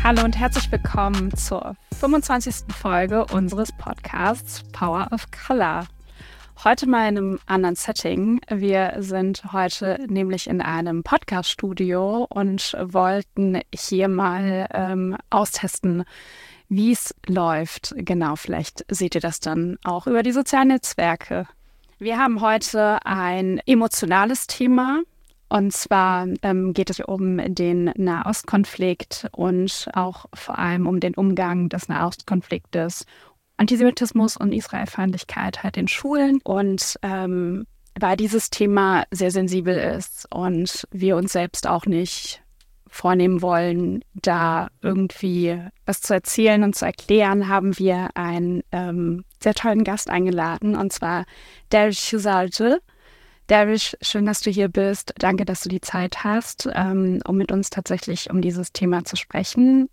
Hallo und herzlich willkommen zur 25. Folge unseres Podcasts Power of Color. Heute mal in einem anderen Setting. Wir sind heute nämlich in einem Podcast-Studio und wollten hier mal austesten, wie es läuft. Genau, vielleicht seht ihr das dann auch über die sozialen Netzwerke. Wir haben heute ein emotionales Thema. Und zwar geht es um den Nahostkonflikt und auch vor allem um den Umgang des Nahostkonfliktes, Antisemitismus und Israelfeindlichkeit halt in Schulen. Und weil dieses Thema sehr sensibel ist und wir uns selbst auch nicht vornehmen wollen, da irgendwie was zu erzählen und zu erklären, haben wir einen sehr tollen Gast eingeladen, und zwar Darius Schusalte. Darius, schön, dass du hier bist. Danke, dass du die Zeit hast, um mit uns tatsächlich um dieses Thema zu sprechen.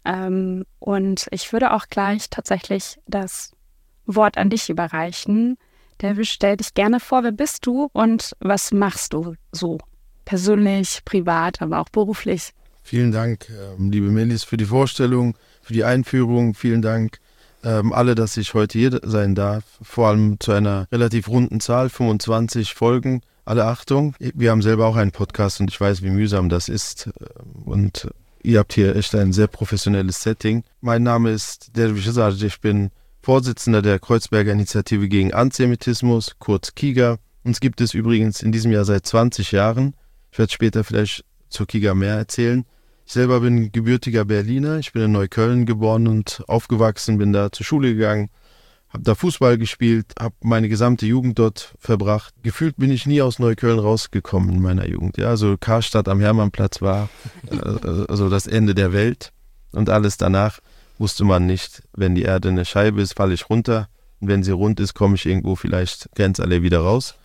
Und ich würde auch gleich tatsächlich das Wort an dich überreichen. Darius, stell dich gerne vor, wer bist du und was machst du so persönlich, privat, aber auch beruflich? Vielen Dank, liebe Melis, für die Vorstellung, für die Einführung. Vielen Dank alle, dass ich heute hier sein darf. Vor allem zu einer relativ runden Zahl, 25 Folgen. Alle Achtung, wir haben selber auch einen Podcast und ich weiß, wie mühsam das ist. Und ihr habt hier echt ein sehr professionelles Setting. Mein Name ist Darius Schusalte, ich bin Vorsitzender der Kreuzberger Initiative gegen Antisemitismus, kurz KIGA. Uns gibt es übrigens in diesem Jahr seit 20 Jahren. Ich werde später vielleicht zur KIGA mehr erzählen. Ich selber bin gebürtiger Berliner, ich bin in Neukölln geboren und aufgewachsen, bin da zur Schule gegangen. Habe da Fußball gespielt, habe meine gesamte Jugend dort verbracht. Gefühlt bin ich nie aus Neukölln rausgekommen in meiner Jugend. Ja, also Karstadt am Hermannplatz war also das Ende der Welt. Und alles danach wusste man nicht, wenn die Erde eine Scheibe ist, falle ich runter. Und wenn sie rund ist, komme ich irgendwo vielleicht Grenzallee wieder raus.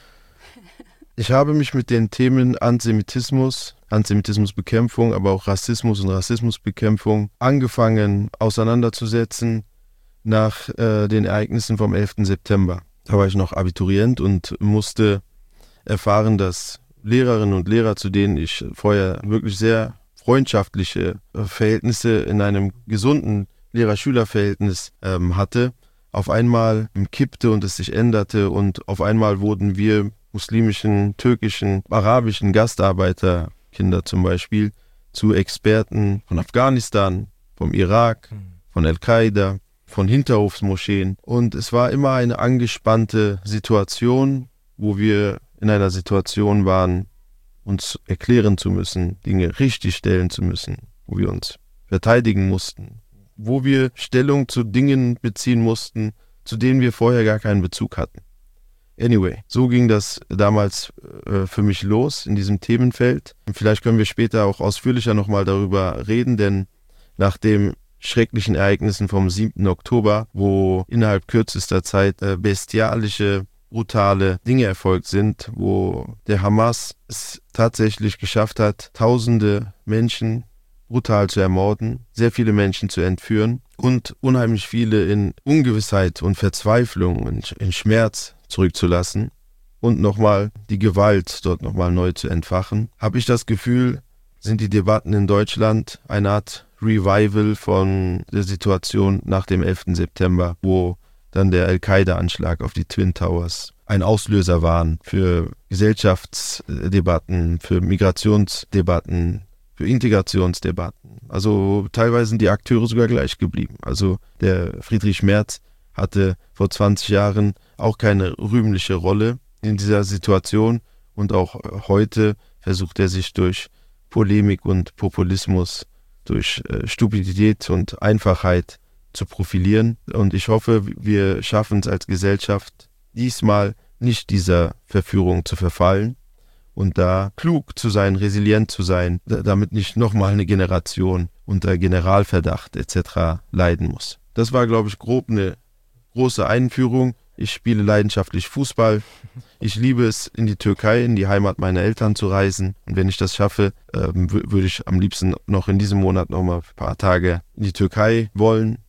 Ich habe mich mit den Themen Antisemitismusbekämpfung, aber auch Rassismus und Rassismusbekämpfung angefangen auseinanderzusetzen nach den Ereignissen vom 11. September. Da war ich noch Abiturient und musste erfahren, dass Lehrerinnen und Lehrer, zu denen ich vorher wirklich sehr freundschaftliche Verhältnisse in einem gesunden Lehrer-Schüler-Verhältnis hatte, auf einmal kippte und es sich änderte und auf einmal wurden wir muslimischen, türkischen, arabischen Gastarbeiterkinder zum Beispiel zu Experten von Afghanistan, vom Irak, von Al-Qaida, von Hinterhofsmoscheen. Und es war immer eine angespannte Situation, wo wir in einer Situation waren, uns erklären zu müssen, Dinge richtigstellen zu müssen, wo wir uns verteidigen mussten, wo wir Stellung zu Dingen beziehen mussten, zu denen wir vorher gar keinen Bezug hatten. Anyway, so ging das damals für mich los in diesem Themenfeld. Und vielleicht können wir später auch ausführlicher nochmal darüber reden, denn nach den schrecklichen Ereignissen vom 7. Oktober, wo innerhalb kürzester Zeit bestialische, brutale Dinge erfolgt sind, wo der Hamas es tatsächlich geschafft hat, tausende Menschen brutal zu ermorden, sehr viele Menschen zu entführen und unheimlich viele in Ungewissheit und Verzweiflung und in Schmerz zurückzulassen und nochmal die Gewalt dort nochmal neu zu entfachen, habe ich das Gefühl, sind die Debatten in Deutschland eine Art Revival von der Situation nach dem 11. September, wo dann der Al-Qaida-Anschlag auf die Twin Towers ein Auslöser waren für Gesellschaftsdebatten, für Migrationsdebatten, für Integrationsdebatten. Also teilweise sind die Akteure sogar gleich geblieben. Also der Friedrich Merz hatte vor 20 Jahren auch keine rühmliche Rolle in dieser Situation und auch heute versucht er sich durch Polemik und Populismus, durch Stupidität und Einfachheit zu profilieren. Und ich hoffe, wir schaffen es als Gesellschaft, diesmal nicht dieser Verführung zu verfallen und da klug zu sein, resilient zu sein, damit nicht nochmal eine Generation unter Generalverdacht etc. leiden muss. Das war, glaube ich, grob eine große Einführung. Ich spiele leidenschaftlich Fußball. Ich liebe es, in die Türkei, in die Heimat meiner Eltern zu reisen. Und wenn ich das schaffe, würde ich am liebsten noch in diesem Monat noch mal ein paar Tage in die Türkei wollen.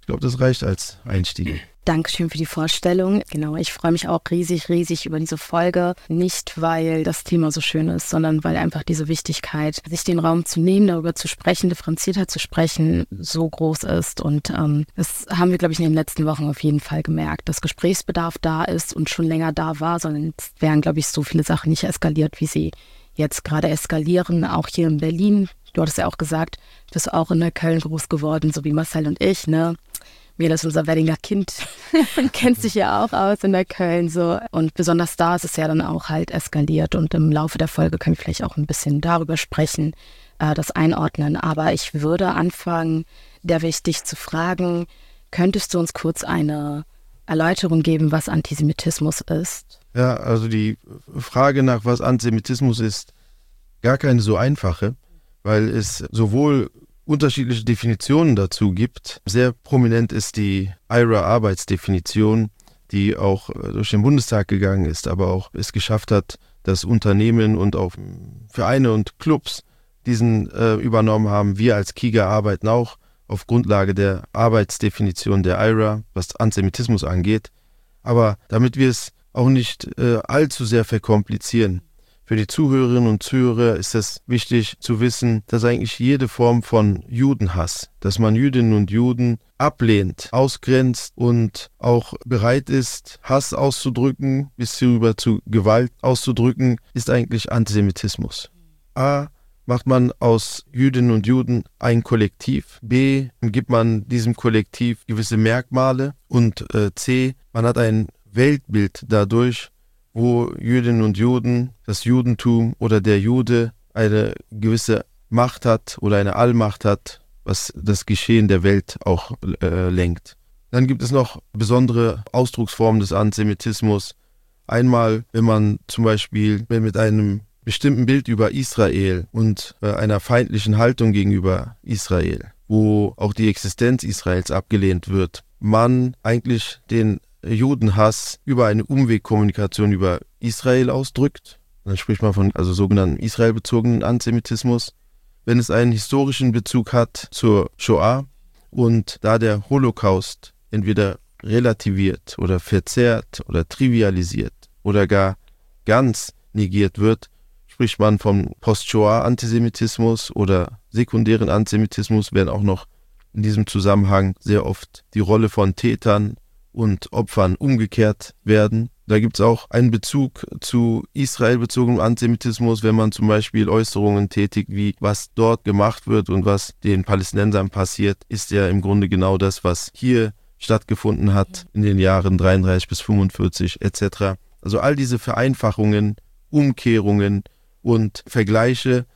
Ich glaube, das reicht als Einstieg. Dankeschön für die Vorstellung. Genau, ich freue mich auch riesig über diese Folge. Nicht, weil das Thema so schön ist, sondern weil einfach diese Wichtigkeit, sich den Raum zu nehmen, darüber zu sprechen, differenzierter zu sprechen, so groß ist. Und das haben wir, glaube ich, in den letzten Wochen auf jeden Fall gemerkt, dass Gesprächsbedarf da ist und schon länger da war, sondern es wären, glaube ich, so viele Sachen nicht eskaliert, wie sie jetzt gerade eskalieren, auch hier in Berlin. Du hattest ja auch gesagt, du bist auch in Neukölln groß geworden, so wie Marcel und ich, ne? Mir ist unser Weddinger Kind, kennt sich ja auch aus in Neukölln so. Und besonders da ist es ja dann auch halt eskaliert. Und im Laufe der Folge können wir vielleicht auch ein bisschen darüber sprechen, das einordnen. Aber ich würde anfangen, dich zu fragen, könntest du uns kurz eine Erläuterung geben, was Antisemitismus ist? Ja, also die Frage nach, was Antisemitismus ist, gar keine so einfache, weil es sowohl unterschiedliche Definitionen dazu gibt. Sehr prominent ist die IHRA-Arbeitsdefinition, die auch durch den Bundestag gegangen ist, aber auch es geschafft hat, dass Unternehmen und auch Vereine und Clubs diesen übernommen haben. Wir als KIGA arbeiten auch auf Grundlage der Arbeitsdefinition der IHRA, was Antisemitismus angeht. Aber damit wir es auch nicht allzu sehr verkomplizieren, für die Zuhörerinnen und Zuhörer ist es wichtig zu wissen, dass eigentlich jede Form von Judenhass, dass man Jüdinnen und Juden ablehnt, ausgrenzt und auch bereit ist, Hass auszudrücken, bis rüber zu Gewalt auszudrücken, ist eigentlich Antisemitismus. A, macht man aus Jüdinnen und Juden ein Kollektiv. B, gibt man diesem Kollektiv gewisse Merkmale. Und C, man hat ein Weltbild dadurch, wo Jüdinnen und Juden, das Judentum oder der Jude eine gewisse Macht hat oder eine Allmacht hat, was das Geschehen der Welt auch lenkt. Dann gibt es noch besondere Ausdrucksformen des Antisemitismus. Einmal, wenn man zum Beispiel mit einem bestimmten Bild über Israel und einer feindlichen Haltung gegenüber Israel, wo auch die Existenz Israels abgelehnt wird, man eigentlich den Judenhass über eine Umwegkommunikation über Israel ausdrückt. Dann spricht man von sogenannten israelbezogenen Antisemitismus. Wenn es einen historischen Bezug hat zur Shoah und da der Holocaust entweder relativiert oder verzerrt oder trivialisiert oder gar ganz negiert wird, spricht man vom Post-Shoah-Antisemitismus oder sekundären Antisemitismus, werden auch noch in diesem Zusammenhang sehr oft die Rolle von Tätern und Opfern umgekehrt werden. Da gibt es auch einen Bezug zu israelbezogenem Antisemitismus, wenn man zum Beispiel Äußerungen tätigt, wie was dort gemacht wird und was den Palästinensern passiert, ist ja im Grunde genau das, was hier stattgefunden hat in den Jahren 33 bis 45 etc. Also all diese Vereinfachungen, Umkehrungen und Vergleiche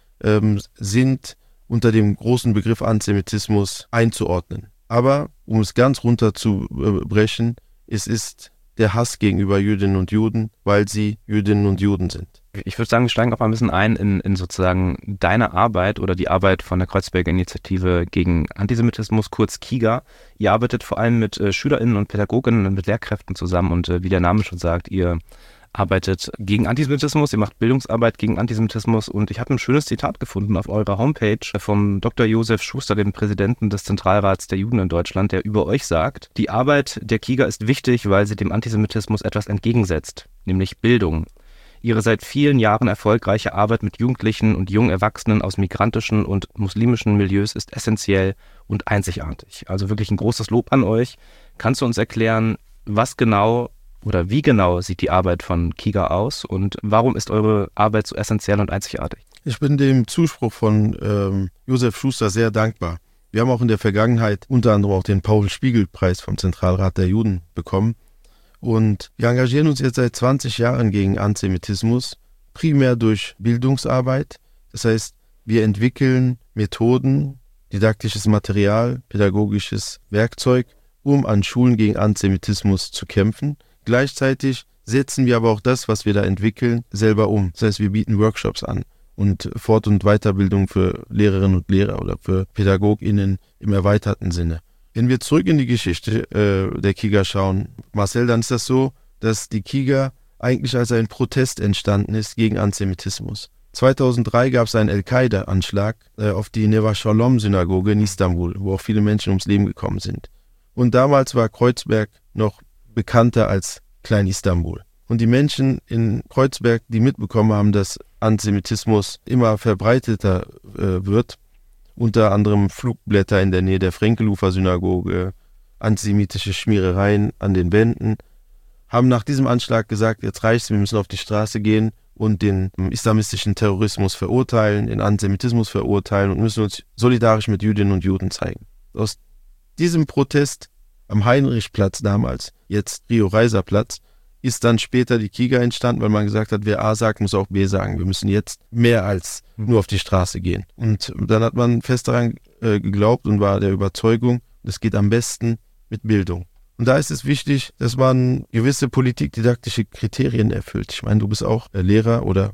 sind unter dem großen Begriff Antisemitismus einzuordnen. Aber um es ganz runterzubrechen, es ist der Hass gegenüber Jüdinnen und Juden, weil sie Jüdinnen und Juden sind. Ich würde sagen, wir steigen auch mal ein bisschen ein in sozusagen deine Arbeit oder die Arbeit von der Kreuzberger Initiative gegen Antisemitismus, kurz KIGA. Ihr arbeitet vor allem mit SchülerInnen und PädagogInnen und mit Lehrkräften zusammen und wie der Name schon sagt, ihr arbeitet gegen Antisemitismus, ihr macht Bildungsarbeit gegen Antisemitismus und ich habe ein schönes Zitat gefunden auf eurer Homepage vom Dr. Josef Schuster, dem Präsidenten des Zentralrats der Juden in Deutschland, der über euch sagt: Die Arbeit der KIGA ist wichtig, weil sie dem Antisemitismus etwas entgegensetzt, nämlich Bildung. Ihre seit vielen Jahren erfolgreiche Arbeit mit Jugendlichen und jungen Erwachsenen aus migrantischen und muslimischen Milieus ist essentiell und einzigartig. Also wirklich ein großes Lob an euch. Kannst du uns erklären, was genau oder wie genau sieht die Arbeit von KIGA aus und warum ist eure Arbeit so essentiell und einzigartig? Ich bin dem Zuspruch von Josef Schuster sehr dankbar. Wir haben auch in der Vergangenheit unter anderem auch den Paul-Spiegel-Preis vom Zentralrat der Juden bekommen. Und wir engagieren uns jetzt seit 20 Jahren gegen Antisemitismus, primär durch Bildungsarbeit. Das heißt, wir entwickeln Methoden, didaktisches Material, pädagogisches Werkzeug, um an Schulen gegen Antisemitismus zu kämpfen. Gleichzeitig setzen wir aber auch das, was wir da entwickeln, selber um. Das heißt, wir bieten Workshops an und Fort- und Weiterbildung für Lehrerinnen und Lehrer oder für PädagogInnen im erweiterten Sinne. Wenn wir zurück in die Geschichte der KIGA schauen, Marcel, dann ist das so, dass die KIGA eigentlich als ein Protest entstanden ist gegen Antisemitismus. 2003 gab es einen Al-Qaida-Anschlag auf die Neva Shalom-Synagoge in Istanbul, wo auch viele Menschen ums Leben gekommen sind. Und damals war Kreuzberg noch bekannter als Klein-Istanbul. Und die Menschen in Kreuzberg, die mitbekommen haben, dass Antisemitismus immer verbreiteter wird, unter anderem Flugblätter in der Nähe der Frenkelufer-Synagoge, antisemitische Schmierereien an den Wänden, haben nach diesem Anschlag gesagt, jetzt reicht's, wir müssen auf die Straße gehen und den islamistischen Terrorismus verurteilen, den Antisemitismus verurteilen und müssen uns solidarisch mit Jüdinnen und Juden zeigen. Aus diesem Protest am Heinrichplatz damals, jetzt Rio-Reiser-Platz, ist dann später die Kiga entstanden, weil man gesagt hat, wer A sagt, muss auch B sagen. Wir müssen jetzt mehr als nur auf die Straße gehen. Und dann hat man fest daran geglaubt und war der Überzeugung, das geht am besten mit Bildung. Und da ist es wichtig, dass man gewisse politikdidaktische Kriterien erfüllt. Ich meine, du bist auch Lehrer oder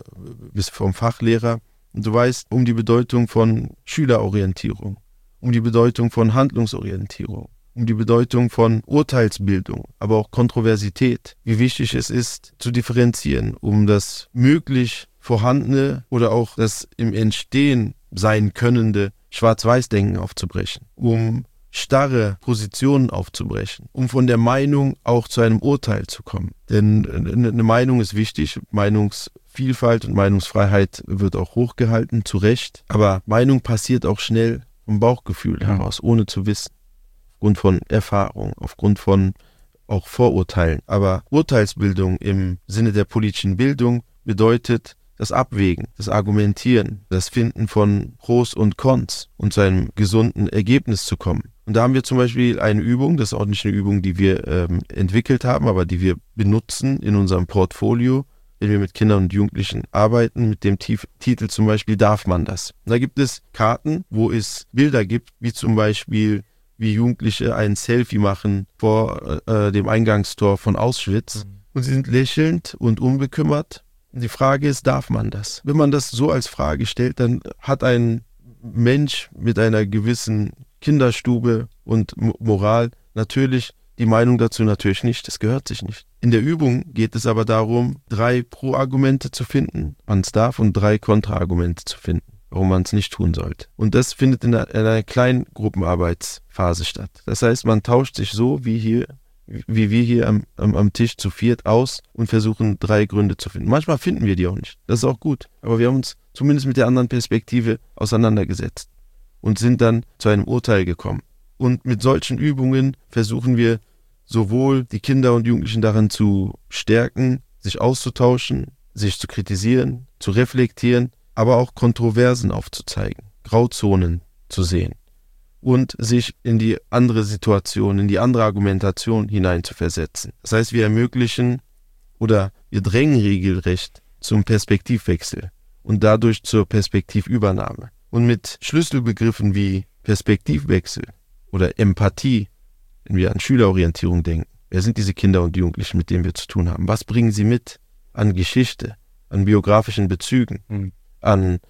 bist vom Fachlehrer und du weißt um die Bedeutung von Schülerorientierung, um die Bedeutung von Handlungsorientierung, um die Bedeutung von Urteilsbildung, aber auch Kontroversität, wie wichtig es ist, zu differenzieren, um das möglich Vorhandene oder auch das im Entstehen sein Könnende Schwarz-Weiß-Denken aufzubrechen, um starre Positionen aufzubrechen, um von der Meinung auch zu einem Urteil zu kommen. Denn eine Meinung ist wichtig, Meinungsvielfalt und Meinungsfreiheit wird auch hochgehalten, zu Recht, aber Meinung passiert auch schnell vom Bauchgefühl heraus, ohne zu wissen. Aufgrund von Erfahrung, aufgrund von auch Vorurteilen. Aber Urteilsbildung im Sinne der politischen Bildung bedeutet das Abwägen, das Argumentieren, das Finden von Pros und Cons und zu einem gesunden Ergebnis zu kommen. Und da haben wir zum Beispiel eine Übung, das ist auch nicht eine Übung, die wir entwickelt haben, aber die wir benutzen in unserem Portfolio, wenn wir mit Kindern und Jugendlichen arbeiten, mit dem Titel zum Beispiel Darf man das? Und da gibt es Karten, wo es Bilder gibt, wie zum Beispiel wie Jugendliche ein Selfie machen vor dem Eingangstor von Auschwitz. Und sie sind lächelnd und unbekümmert. Und die Frage ist, darf man das? Wenn man das so als Frage stellt, dann hat ein Mensch mit einer gewissen Kinderstube und Moral natürlich die Meinung dazu natürlich nicht. Das gehört sich nicht. In der Übung geht es aber darum, 3 Pro-Argumente zu finden, man es darf, und 3 Kontra-Argumente zu finden, warum man es nicht tun sollte. Und das findet in einer kleinen Gruppenarbeitsphase statt. Das heißt, man tauscht sich so wie wir hier am Tisch zu viert aus und versuchen 3 Gründe zu finden. Manchmal finden wir die auch nicht. Das ist auch gut. Aber wir haben uns zumindest mit der anderen Perspektive auseinandergesetzt und sind dann zu einem Urteil gekommen. Und mit solchen Übungen versuchen wir sowohl die Kinder und Jugendlichen daran zu stärken, sich auszutauschen, sich zu kritisieren, zu reflektieren, aber auch Kontroversen aufzuzeigen, Grauzonen zu sehen und sich in die andere Situation, in die andere Argumentation hineinzuversetzen. Das heißt, wir ermöglichen oder wir drängen regelrecht zum Perspektivwechsel und dadurch zur Perspektivübernahme. Und mit Schlüsselbegriffen wie Perspektivwechsel oder Empathie, wenn wir an Schülerorientierung denken, wer sind diese Kinder und Jugendlichen, mit denen wir zu tun haben? Was bringen sie mit an Geschichte, an biografischen Bezügen, an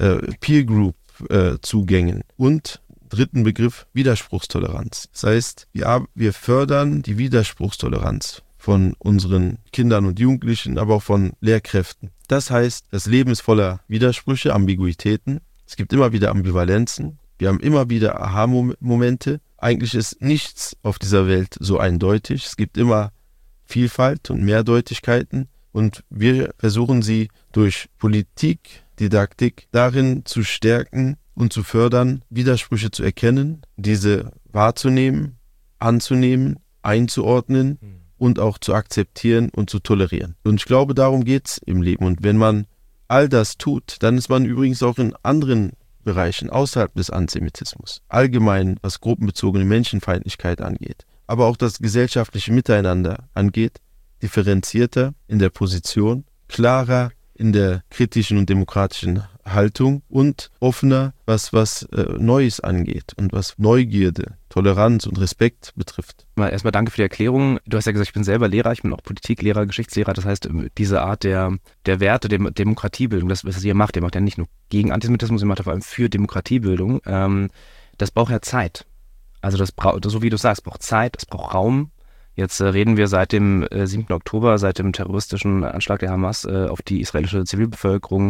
Peer-Group-Zugängen und 3. Begriff Widerspruchstoleranz. Das heißt, wir fördern die Widerspruchstoleranz von unseren Kindern und Jugendlichen, aber auch von Lehrkräften. Das heißt, das Leben ist voller Widersprüche, Ambiguitäten. Es gibt immer wieder Ambivalenzen. Wir haben immer wieder Aha-Momente. Eigentlich ist nichts auf dieser Welt so eindeutig. Es gibt immer Vielfalt und Mehrdeutigkeiten. Und wir versuchen sie durch Politikdidaktik darin zu stärken und zu fördern, Widersprüche zu erkennen, diese wahrzunehmen, anzunehmen, einzuordnen und auch zu akzeptieren und zu tolerieren. Und ich glaube, darum geht's im Leben. Und wenn man all das tut, dann ist man übrigens auch in anderen Bereichen außerhalb des Antisemitismus, allgemein was gruppenbezogene Menschenfeindlichkeit angeht, aber auch das gesellschaftliche Miteinander angeht, differenzierter in der Position, klarer in der kritischen und demokratischen Haltung und offener, was Neues angeht und was Neugierde, Toleranz und Respekt betrifft. Erstmal danke für die Erklärung. Du hast ja gesagt, ich bin selber Lehrer, ich bin auch Politiklehrer, Geschichtslehrer. Das heißt, diese Art der Werte, der Demokratiebildung, das, was ihr macht ja nicht nur gegen Antisemitismus, ihr macht ja vor allem für Demokratiebildung. Das braucht ja Zeit. Also so wie du sagst, braucht Zeit, es braucht Raum. Jetzt reden wir seit dem 7. Oktober, seit dem terroristischen Anschlag der Hamas auf die israelische Zivilbevölkerung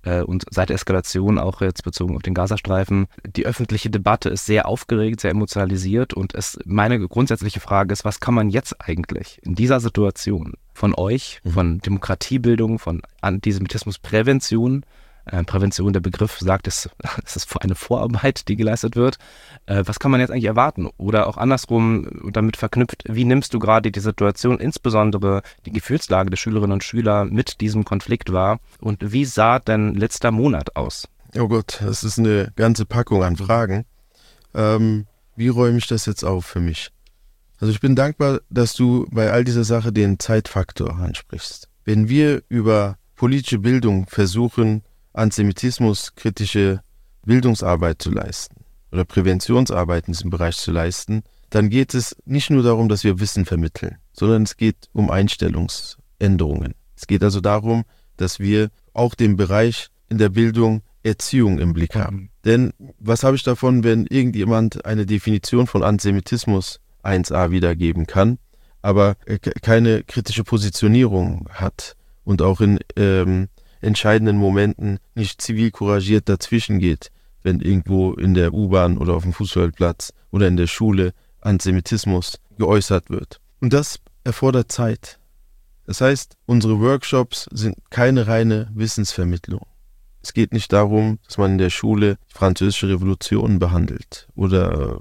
und seit der Eskalation auch jetzt bezogen auf den Gazastreifen. Die öffentliche Debatte ist sehr aufgeregt, sehr emotionalisiert und meine grundsätzliche Frage ist, was kann man jetzt eigentlich in dieser Situation von euch, von Demokratiebildung, von Antisemitismusprävention, Prävention, der Begriff sagt, es ist eine Vorarbeit, die geleistet wird. Was kann man jetzt eigentlich erwarten? Oder auch andersrum, damit verknüpft, wie nimmst du gerade die Situation, insbesondere die Gefühlslage der Schülerinnen und Schüler mit diesem Konflikt wahr? Und wie sah denn letzter Monat aus? Oh Gott, das ist eine ganze Packung an Fragen. Wie räume ich das jetzt auf für mich? Also ich bin dankbar, dass du bei all dieser Sache den Zeitfaktor ansprichst. Wenn wir über politische Bildung versuchen, antisemitismuskritische Bildungsarbeit zu leisten oder Präventionsarbeit in diesem Bereich zu leisten, dann geht es nicht nur darum, dass wir Wissen vermitteln, sondern es geht um Einstellungsänderungen. Es geht also darum, dass wir auch den Bereich in der Bildung Erziehung im Blick haben. Denn was habe ich davon, wenn irgendjemand eine Definition von Antisemitismus 1a wiedergeben kann, aber keine kritische Positionierung hat und auch in entscheidenden Momenten nicht zivilcouragiert dazwischen geht, wenn irgendwo in der U-Bahn oder auf dem Fußballplatz oder in der Schule Antisemitismus geäußert wird. Und das erfordert Zeit. Das heißt, unsere Workshops sind keine reine Wissensvermittlung. Es geht nicht darum, dass man in der Schule die Französische Revolution behandelt oder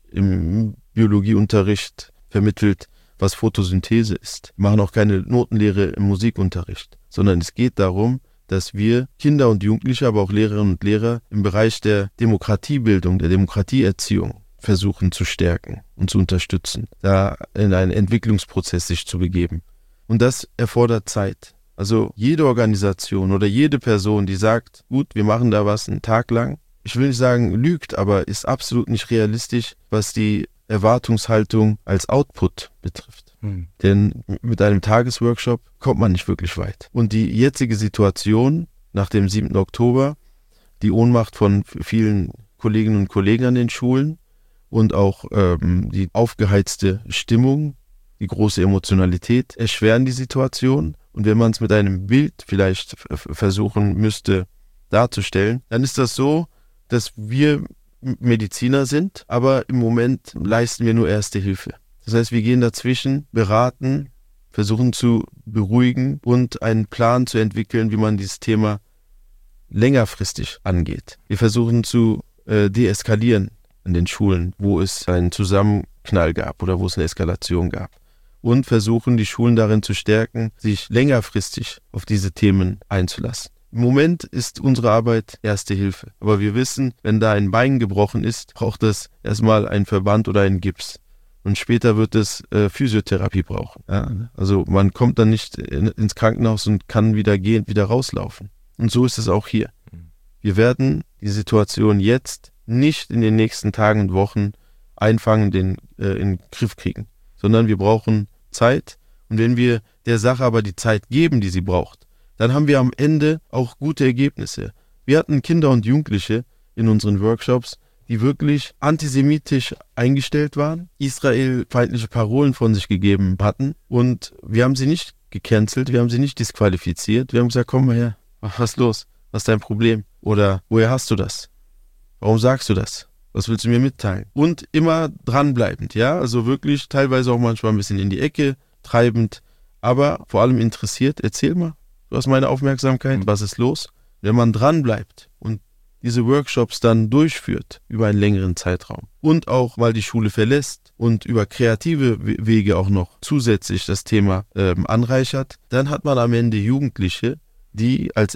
im Biologieunterricht vermittelt, was Photosynthese ist. Wir machen auch keine Notenlehre im Musikunterricht, sondern es geht darum, dass wir Kinder und Jugendliche, aber auch Lehrerinnen und Lehrer im Bereich der Demokratiebildung, der Demokratieerziehung versuchen zu stärken und zu unterstützen, da in einen Entwicklungsprozess sich zu begeben. Und das erfordert Zeit. Also jede Organisation oder jede Person, die sagt, gut, wir machen da was einen Tag lang, ich will nicht sagen lügt, aber ist absolut nicht realistisch, was die Erwartungshaltung als Output betrifft. Denn mit einem Tagesworkshop kommt man nicht wirklich weit. Und die jetzige Situation nach dem 7. Oktober, die Ohnmacht von vielen Kolleginnen und Kollegen an den Schulen und auch die aufgeheizte Stimmung, die große Emotionalität erschweren die Situation. Und wenn man es mit einem Bild vielleicht versuchen müsste darzustellen, dann ist das so, dass wir Mediziner sind, aber im Moment leisten wir nur Erste Hilfe. Das heißt, wir gehen dazwischen, beraten, versuchen zu beruhigen und einen Plan zu entwickeln, wie man dieses Thema längerfristig angeht. Wir versuchen zu deeskalieren an den Schulen, wo es einen Zusammenknall gab oder wo es eine Eskalation gab. Und versuchen, die Schulen darin zu stärken, sich längerfristig auf diese Themen einzulassen. Im Moment ist unsere Arbeit Erste Hilfe. Aber wir wissen, wenn da ein Bein gebrochen ist, braucht es erstmal einen Verband oder einen Gips. Und später wird es Physiotherapie brauchen. Ja? Also man kommt dann nicht ins Krankenhaus und kann wieder gehen, wieder rauslaufen. Und so ist es auch hier. Wir werden die Situation jetzt nicht in den nächsten Tagen und Wochen einfangen, in den Griff kriegen. Sondern wir brauchen Zeit. Und wenn wir der Sache aber die Zeit geben, die sie braucht, dann haben wir am Ende auch gute Ergebnisse. Wir hatten Kinder und Jugendliche in unseren Workshops, die wirklich antisemitisch eingestellt waren, israelfeindliche Parolen von sich gegeben hatten und wir haben sie nicht gecancelt, wir haben sie nicht disqualifiziert, wir haben gesagt, komm mal her, was ist los, was ist dein Problem oder woher hast du das, warum sagst du das, was willst du mir mitteilen und immer dranbleibend, ja, also wirklich teilweise auch manchmal ein bisschen in die Ecke treibend, aber vor allem interessiert, erzähl mal, du hast meine Aufmerksamkeit, was ist los, wenn man dranbleibt und diese Workshops dann durchführt über einen längeren Zeitraum und auch mal die Schule verlässt und über kreative Wege auch noch zusätzlich das Thema anreichert, dann hat man am Ende Jugendliche, die als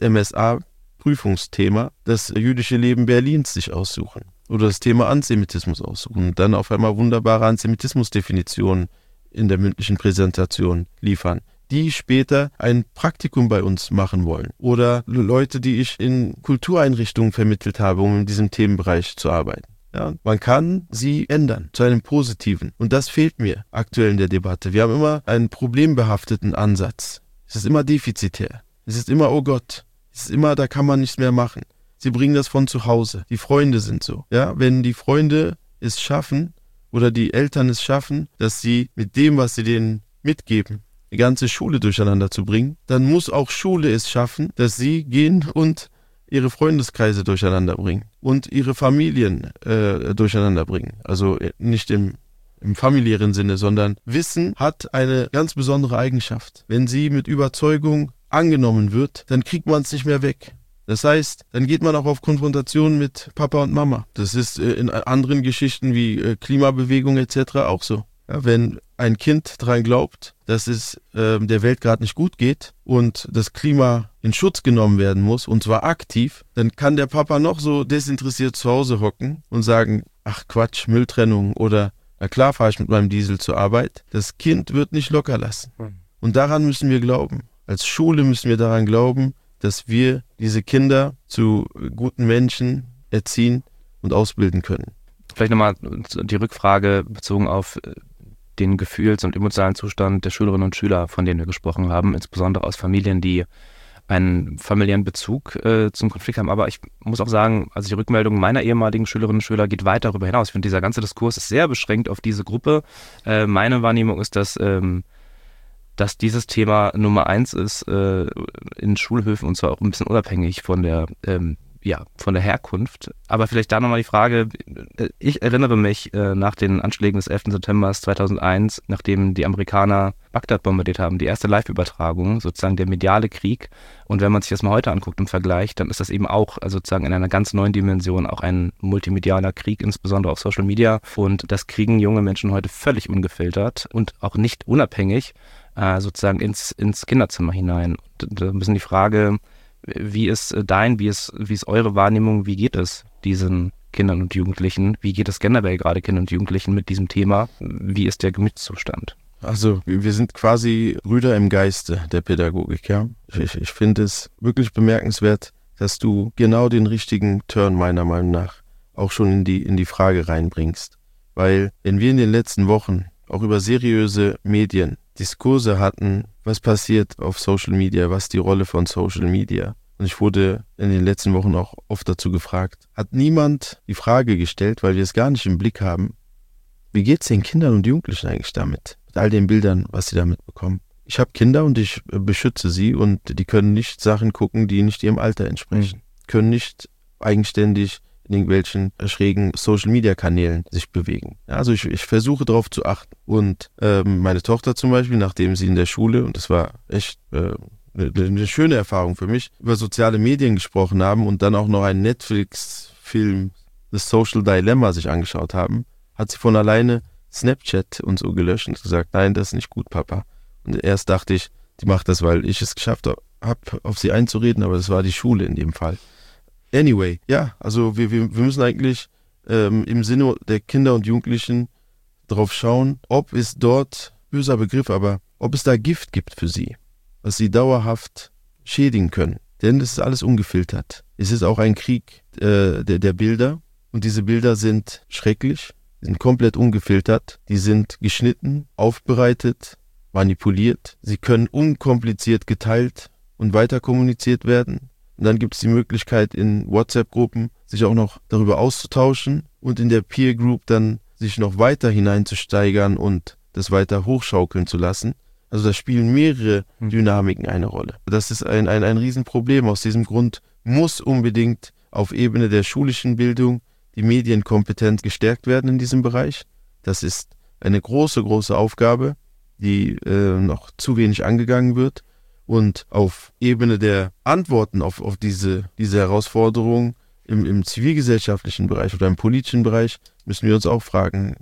MSA-Prüfungsthema das jüdische Leben Berlins sich aussuchen oder das Thema Antisemitismus aussuchen und dann auf einmal wunderbare Antisemitismusdefinitionen in der mündlichen Präsentation liefern, die später ein Praktikum bei uns machen wollen. Oder Leute, die ich in Kultureinrichtungen vermittelt habe, um in diesem Themenbereich zu arbeiten. Ja, man kann sie ändern zu einem Positiven. Und das fehlt mir aktuell in der Debatte. Wir haben immer einen problembehafteten Ansatz. Es ist immer defizitär. Es ist immer, oh Gott. Es ist immer, da kann man nichts mehr machen. Sie bringen das von zu Hause. Die Freunde sind so. Ja, wenn die Freunde es schaffen oder die Eltern es schaffen, dass sie mit dem, was sie denen mitgeben, die ganze Schule durcheinander zu bringen, dann muss auch Schule es schaffen, dass sie gehen und ihre Freundeskreise durcheinander bringen und ihre Familien durcheinander bringen. Also nicht im familiären Sinne, sondern Wissen hat eine ganz besondere Eigenschaft. Wenn sie mit Überzeugung angenommen wird, dann kriegt man es nicht mehr weg. Das heißt, dann geht man auch auf Konfrontation mit Papa und Mama. Das ist in anderen Geschichten wie Klimabewegung etc. auch so. Ja, wenn ein Kind daran glaubt, dass es der Welt gerade nicht gut geht und das Klima in Schutz genommen werden muss, und zwar aktiv, dann kann der Papa noch so desinteressiert zu Hause hocken und sagen, ach Quatsch, Mülltrennung oder na klar fahre ich mit meinem Diesel zur Arbeit. Das Kind wird nicht locker lassen. Und daran müssen wir glauben. Als Schule müssen wir daran glauben, dass wir diese Kinder zu guten Menschen erziehen und ausbilden können. Vielleicht nochmal die Rückfrage bezogen auf den Gefühls- und emotionalen Zustand der Schülerinnen und Schüler, von denen wir gesprochen haben, insbesondere aus Familien, die einen familiären Bezug zum Konflikt haben. Aber ich muss auch sagen, also die Rückmeldung meiner ehemaligen Schülerinnen und Schüler geht weit darüber hinaus. Ich finde, dieser ganze Diskurs ist sehr beschränkt auf diese Gruppe. Meine Wahrnehmung ist, dass dieses Thema Nummer 1 ist in Schulhöfen, und zwar auch ein bisschen unabhängig von der Herkunft. Aber vielleicht da nochmal die Frage, ich erinnere mich nach den Anschlägen des 11. September 2001, nachdem die Amerikaner Bagdad bombardiert haben, die erste Live-Übertragung, sozusagen der mediale Krieg. Und wenn man sich das mal heute anguckt im Vergleich, dann ist das eben auch sozusagen in einer ganz neuen Dimension auch ein multimedialer Krieg, insbesondere auf Social Media. Und das kriegen junge Menschen heute völlig ungefiltert und auch nicht unabhängig sozusagen ins Kinderzimmer hinein. Und da ein bisschen die Frage, wie ist eure Wahrnehmung, wie geht es diesen Kindern und Jugendlichen, wie geht es generell gerade Kindern und Jugendlichen mit diesem Thema, wie ist der Gemütszustand? Also wir sind quasi Brüder im Geiste der Pädagogik, ja. Ich finde es wirklich bemerkenswert, dass du genau den richtigen Turn meiner Meinung nach auch schon in die Frage reinbringst. Weil wenn wir in den letzten Wochen auch über seriöse Medien Diskurse hatten, was passiert auf Social Media, was die Rolle von Social Media. Und ich wurde in den letzten Wochen auch oft dazu gefragt, hat niemand die Frage gestellt, weil wir es gar nicht im Blick haben, wie geht es den Kindern und Jugendlichen eigentlich damit? Mit all den Bildern, was sie damit bekommen. Ich habe Kinder und ich beschütze sie und die können nicht Sachen gucken, die nicht ihrem Alter entsprechen. Können nicht eigenständig in irgendwelchen schrägen Social-Media-Kanälen sich bewegen. Ja, also ich versuche darauf zu achten. Und meine Tochter zum Beispiel, nachdem sie in der Schule, und das war echt eine schöne Erfahrung für mich, über soziale Medien gesprochen haben und dann auch noch einen Netflix-Film, das Social Dilemma, sich angeschaut haben, hat sie von alleine Snapchat und so gelöscht und gesagt, nein, das ist nicht gut, Papa. Und erst dachte ich, die macht das, weil ich es geschafft habe, auf sie einzureden, aber das war die Schule in dem Fall. Anyway, ja, also wir müssen eigentlich im Sinne der Kinder und Jugendlichen drauf schauen, ob es dort, böser Begriff, aber ob es da Gift gibt für sie, was sie dauerhaft schädigen können. Denn es ist alles ungefiltert. Es ist auch ein Krieg der Bilder und diese Bilder sind schrecklich, sind komplett ungefiltert, die sind geschnitten, aufbereitet, manipuliert. Sie können unkompliziert geteilt und weiter kommuniziert werden. Und dann gibt es die Möglichkeit, in WhatsApp-Gruppen sich auch noch darüber auszutauschen und in der Peer Group dann sich noch weiter hineinzusteigern und das weiter hochschaukeln zu lassen. Also da spielen mehrere Dynamiken eine Rolle. Das ist ein Riesenproblem. Aus diesem Grund muss unbedingt auf Ebene der schulischen Bildung die Medienkompetenz gestärkt werden in diesem Bereich. Das ist eine große, große Aufgabe, die noch zu wenig angegangen wird. Und auf Ebene der Antworten auf diese Herausforderung im zivilgesellschaftlichen Bereich oder im politischen Bereich müssen wir uns auch fragen,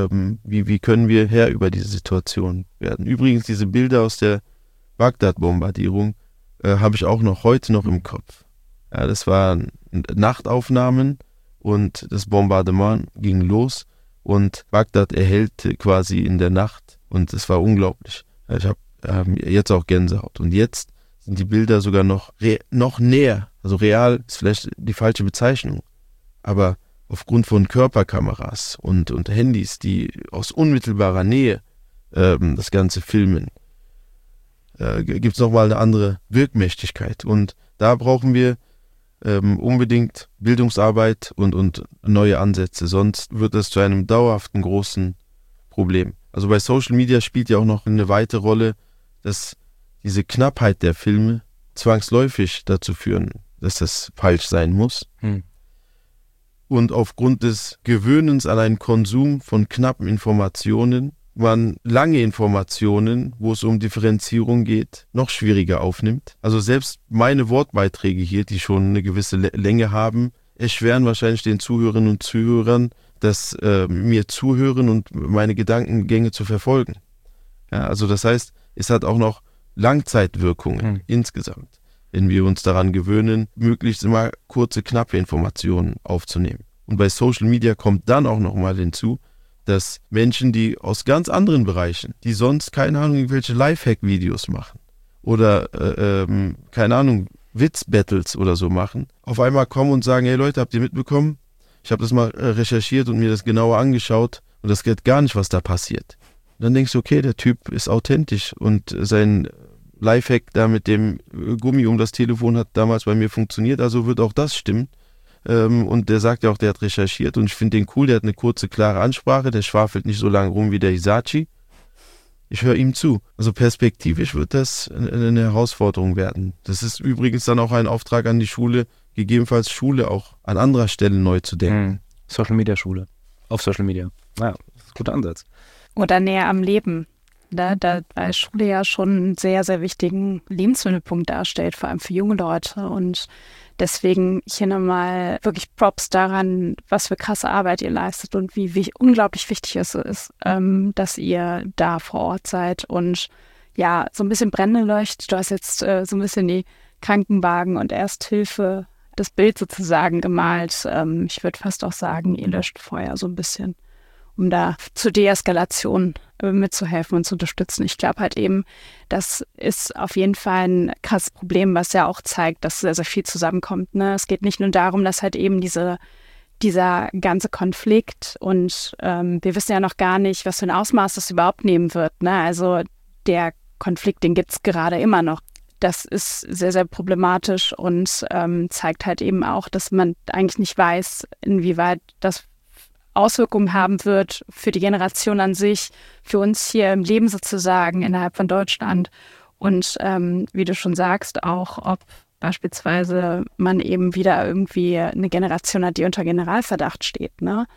wie können wir Herr über diese Situation werden. Übrigens, diese Bilder aus der Bagdad-Bombardierung habe ich auch heute noch im Kopf. Ja, das waren Nachtaufnahmen und das Bombardement ging los und Bagdad erhellte quasi in der Nacht und es war unglaublich. Ich habe jetzt auch Gänsehaut. Und jetzt sind die Bilder sogar noch näher. Also real ist vielleicht die falsche Bezeichnung. Aber aufgrund von Körperkameras und Handys, die aus unmittelbarer Nähe das Ganze filmen, gibt es nochmal eine andere Wirkmächtigkeit. Und da brauchen wir unbedingt Bildungsarbeit und neue Ansätze. Sonst wird das zu einem dauerhaften großen Problem. Also bei Social Media spielt ja auch noch eine weitere Rolle, dass diese Knappheit der Filme zwangsläufig dazu führen, dass das falsch sein muss. Und aufgrund des Gewöhnens an einen Konsum von knappen Informationen man lange Informationen, wo es um Differenzierung geht, noch schwieriger aufnimmt. Also selbst meine Wortbeiträge hier, die schon eine gewisse Länge haben, erschweren wahrscheinlich den Zuhörerinnen und Zuhörern, das mir zuhören und meine Gedankengänge zu verfolgen. Ja, also das heißt, es hat auch noch Langzeitwirkungen insgesamt, wenn wir uns daran gewöhnen, möglichst immer kurze, knappe Informationen aufzunehmen. Und bei Social Media kommt dann auch nochmal hinzu, dass Menschen, die aus ganz anderen Bereichen, die sonst, keine Ahnung, irgendwelche Lifehack-Videos machen oder, keine Ahnung, Witz-Battles oder so machen, auf einmal kommen und sagen, hey Leute, habt ihr mitbekommen? Ich habe das mal recherchiert und mir das genauer angeschaut und das geht gar nicht, was da passiert. Und dann denkst du, okay, der Typ ist authentisch und sein Lifehack da mit dem Gummi um das Telefon hat damals bei mir funktioniert, also wird auch das stimmen. Und der sagt ja auch, der hat recherchiert und ich finde den cool, der hat eine kurze, klare Ansprache, der schwafelt nicht so lange rum wie der Hisachi. Ich höre ihm zu. Also perspektivisch wird das eine Herausforderung werden. Das ist übrigens dann auch ein Auftrag an die Schule, gegebenenfalls Schule auch an anderer Stelle neu zu denken. Social Media Schule. Auf Social Media. Ja, das ist ein guter Ansatz. Oder näher am Leben. Da weil Schule ja schon einen sehr, sehr wichtigen Lebensmittelpunkt darstellt, vor allem für junge Leute. Und deswegen hier nochmal wirklich Props daran, was für krasse Arbeit ihr leistet und wie unglaublich wichtig es ist, dass ihr da vor Ort seid und ja, so ein bisschen Brände leuchtet. Du hast jetzt so ein bisschen die Krankenwagen und Ersthilfe, das Bild sozusagen gemalt. Ich würde fast auch sagen, ihr löscht Feuer so ein bisschen, um da zur Deeskalation mitzuhelfen und zu unterstützen. Ich glaube halt eben, das ist auf jeden Fall ein krasses Problem, was ja auch zeigt, dass sehr, sehr viel zusammenkommt. Ne? Es geht nicht nur darum, dass halt eben dieser ganze Konflikt und wir wissen ja noch gar nicht, was für ein Ausmaß das überhaupt nehmen wird. Ne? Also der Konflikt, den gibt es gerade immer noch. Das ist sehr, sehr problematisch und zeigt halt eben auch, dass man eigentlich nicht weiß, inwieweit das Auswirkungen haben wird für die Generation an sich, für uns hier im Leben sozusagen innerhalb von Deutschland. Und wie du schon sagst, auch ob beispielsweise man eben wieder irgendwie eine Generation hat, die unter Generalverdacht steht. Ne?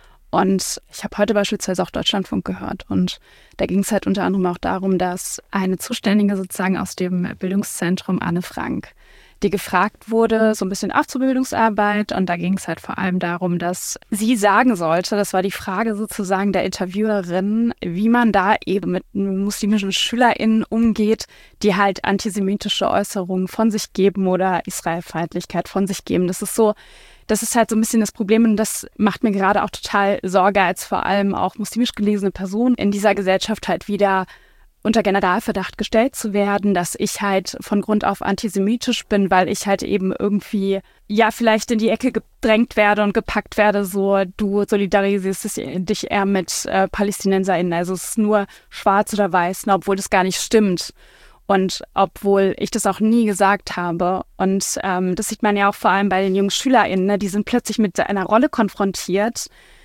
Und ich habe heute beispielsweise auch Deutschlandfunk gehört und da ging es halt unter anderem auch darum, dass eine Zuständige sozusagen aus dem Bildungszentrum, Anne Frank, die gefragt wurde, so ein bisschen auch zur Bildungsarbeit. Und da ging es halt vor allem darum, dass sie sagen sollte, das war die Frage sozusagen der Interviewerin, wie man da eben mit muslimischen SchülerInnen umgeht, die halt antisemitische Äußerungen von sich geben oder Israelfeindlichkeit von sich geben. Das ist halt so ein bisschen das Problem und das macht mir gerade auch total Sorge, als vor allem auch muslimisch gelesene Person in dieser Gesellschaft halt wieder unter Generalverdacht gestellt zu werden, dass ich halt von Grund auf antisemitisch bin, weil ich halt eben irgendwie, ja, vielleicht in die Ecke gedrängt werde und gepackt werde, so, du solidarisierst dich eher mit PalästinenserInnen, also es ist nur schwarz oder weiß, obwohl das gar nicht stimmt und obwohl ich das auch nie gesagt habe und das sieht man ja auch vor allem bei den jungen SchülerInnen, ne? Die sind plötzlich mit einer Rolle konfrontiert,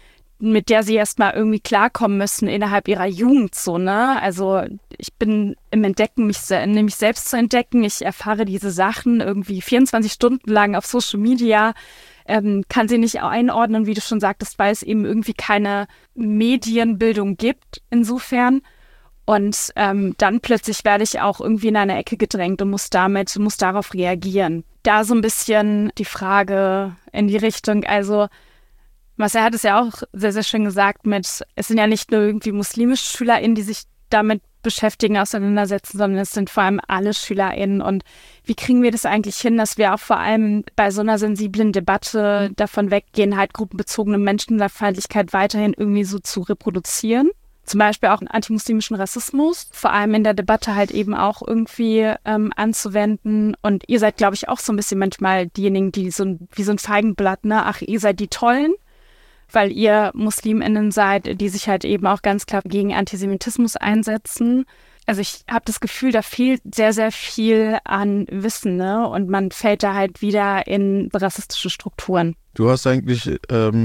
mit der sie erstmal irgendwie klarkommen müssen innerhalb ihrer Jugend, so, ne? Also ich bin im Entdecken, mich selbst zu entdecken. Ich erfahre diese Sachen irgendwie 24 Stunden lang auf Social Media, kann sie nicht einordnen, wie du schon sagtest, weil es eben irgendwie keine Medienbildung gibt insofern. Und dann plötzlich werde ich auch irgendwie in eine Ecke gedrängt und muss darauf reagieren. Da so ein bisschen die Frage in die Richtung, also Marcel hat es ja auch sehr, sehr schön gesagt es sind ja nicht nur irgendwie muslimische SchülerInnen, die sich damit beschäftigen, auseinandersetzen, sondern es sind vor allem alle SchülerInnen. Und wie kriegen wir das eigentlich hin, dass wir auch vor allem bei so einer sensiblen Debatte davon weggehen, halt gruppenbezogene Menschenfeindlichkeit weiterhin irgendwie so zu reproduzieren? Zum Beispiel auch einen antimuslimischen Rassismus, vor allem in der Debatte halt eben auch irgendwie anzuwenden. Und ihr seid, glaube ich, auch so ein bisschen manchmal diejenigen, die wie so ein Feigenblatt, ne? Ach, ihr seid die Tollen, weil ihr MuslimInnen seid, die sich halt eben auch ganz klar gegen Antisemitismus einsetzen. Also ich habe das Gefühl, da fehlt sehr, sehr viel an Wissen, ne? Und man fällt da halt wieder in rassistische Strukturen. Du hast eigentlich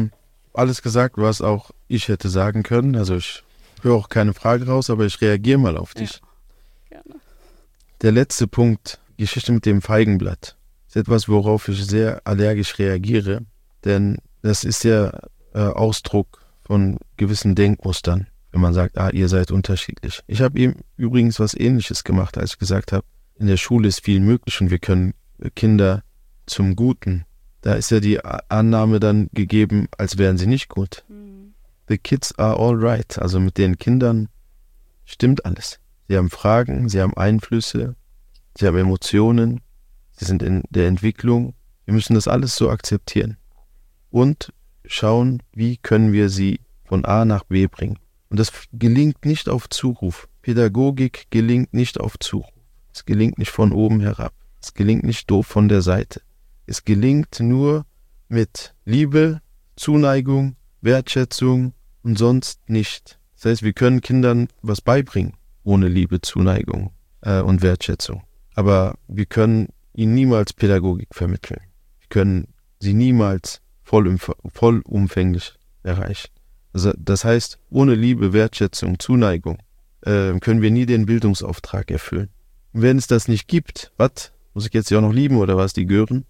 alles gesagt, was auch ich hätte sagen können. Also ich höre auch keine Frage raus, aber ich reagiere mal auf dich. Ja, gerne. Der letzte Punkt, Geschichte mit dem Feigenblatt. ist etwas, worauf ich sehr allergisch reagiere, denn das ist ja Ausdruck von gewissen Denkmustern, wenn man sagt, ihr seid unterschiedlich. Ich habe ihm übrigens was Ähnliches gemacht, als ich gesagt habe, in der Schule ist viel möglich und wir können Kinder zum Guten. Da ist ja die Annahme dann gegeben, als wären sie nicht gut. The kids are all right. Also mit den Kindern stimmt alles. Sie haben Fragen, sie haben Einflüsse, sie haben Emotionen, sie sind in der Entwicklung. Wir müssen das alles so akzeptieren und schauen, wie können wir sie von A nach B bringen. Und das gelingt nicht auf Zuruf. Pädagogik gelingt nicht auf Zuruf. Es gelingt nicht von oben herab. Es gelingt nicht doof von der Seite. Es gelingt nur mit Liebe, Zuneigung, Wertschätzung und sonst nicht. Das heißt, wir können Kindern was beibringen, ohne Liebe, Zuneigung und Wertschätzung. Aber wir können ihnen niemals Pädagogik vermitteln. Wir können sie niemals vollumfänglich erreichen. Also das heißt, ohne Liebe, Wertschätzung, Zuneigung können wir nie den Bildungsauftrag erfüllen. Und wenn es das nicht gibt, was? Muss ich jetzt ja auch noch lieben oder was, die Gören?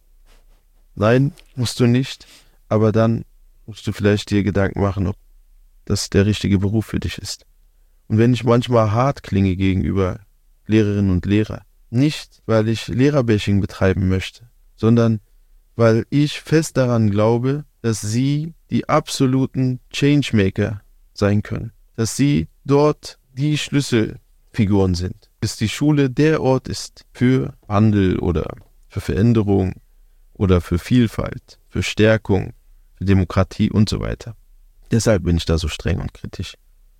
Nein, musst du nicht. Aber dann musst du vielleicht dir Gedanken machen, ob das der richtige Beruf für dich ist. Und wenn ich manchmal hart klinge gegenüber Lehrerinnen und Lehrern, nicht, weil ich Lehrerbashing betreiben möchte, sondern weil ich fest daran glaube, dass sie die absoluten Changemaker sein können. Dass sie dort die Schlüsselfiguren sind. Dass die Schule der Ort ist für Wandel oder für Veränderung oder für Vielfalt, für Stärkung, für Demokratie und so weiter. Deshalb bin ich da so streng und kritisch.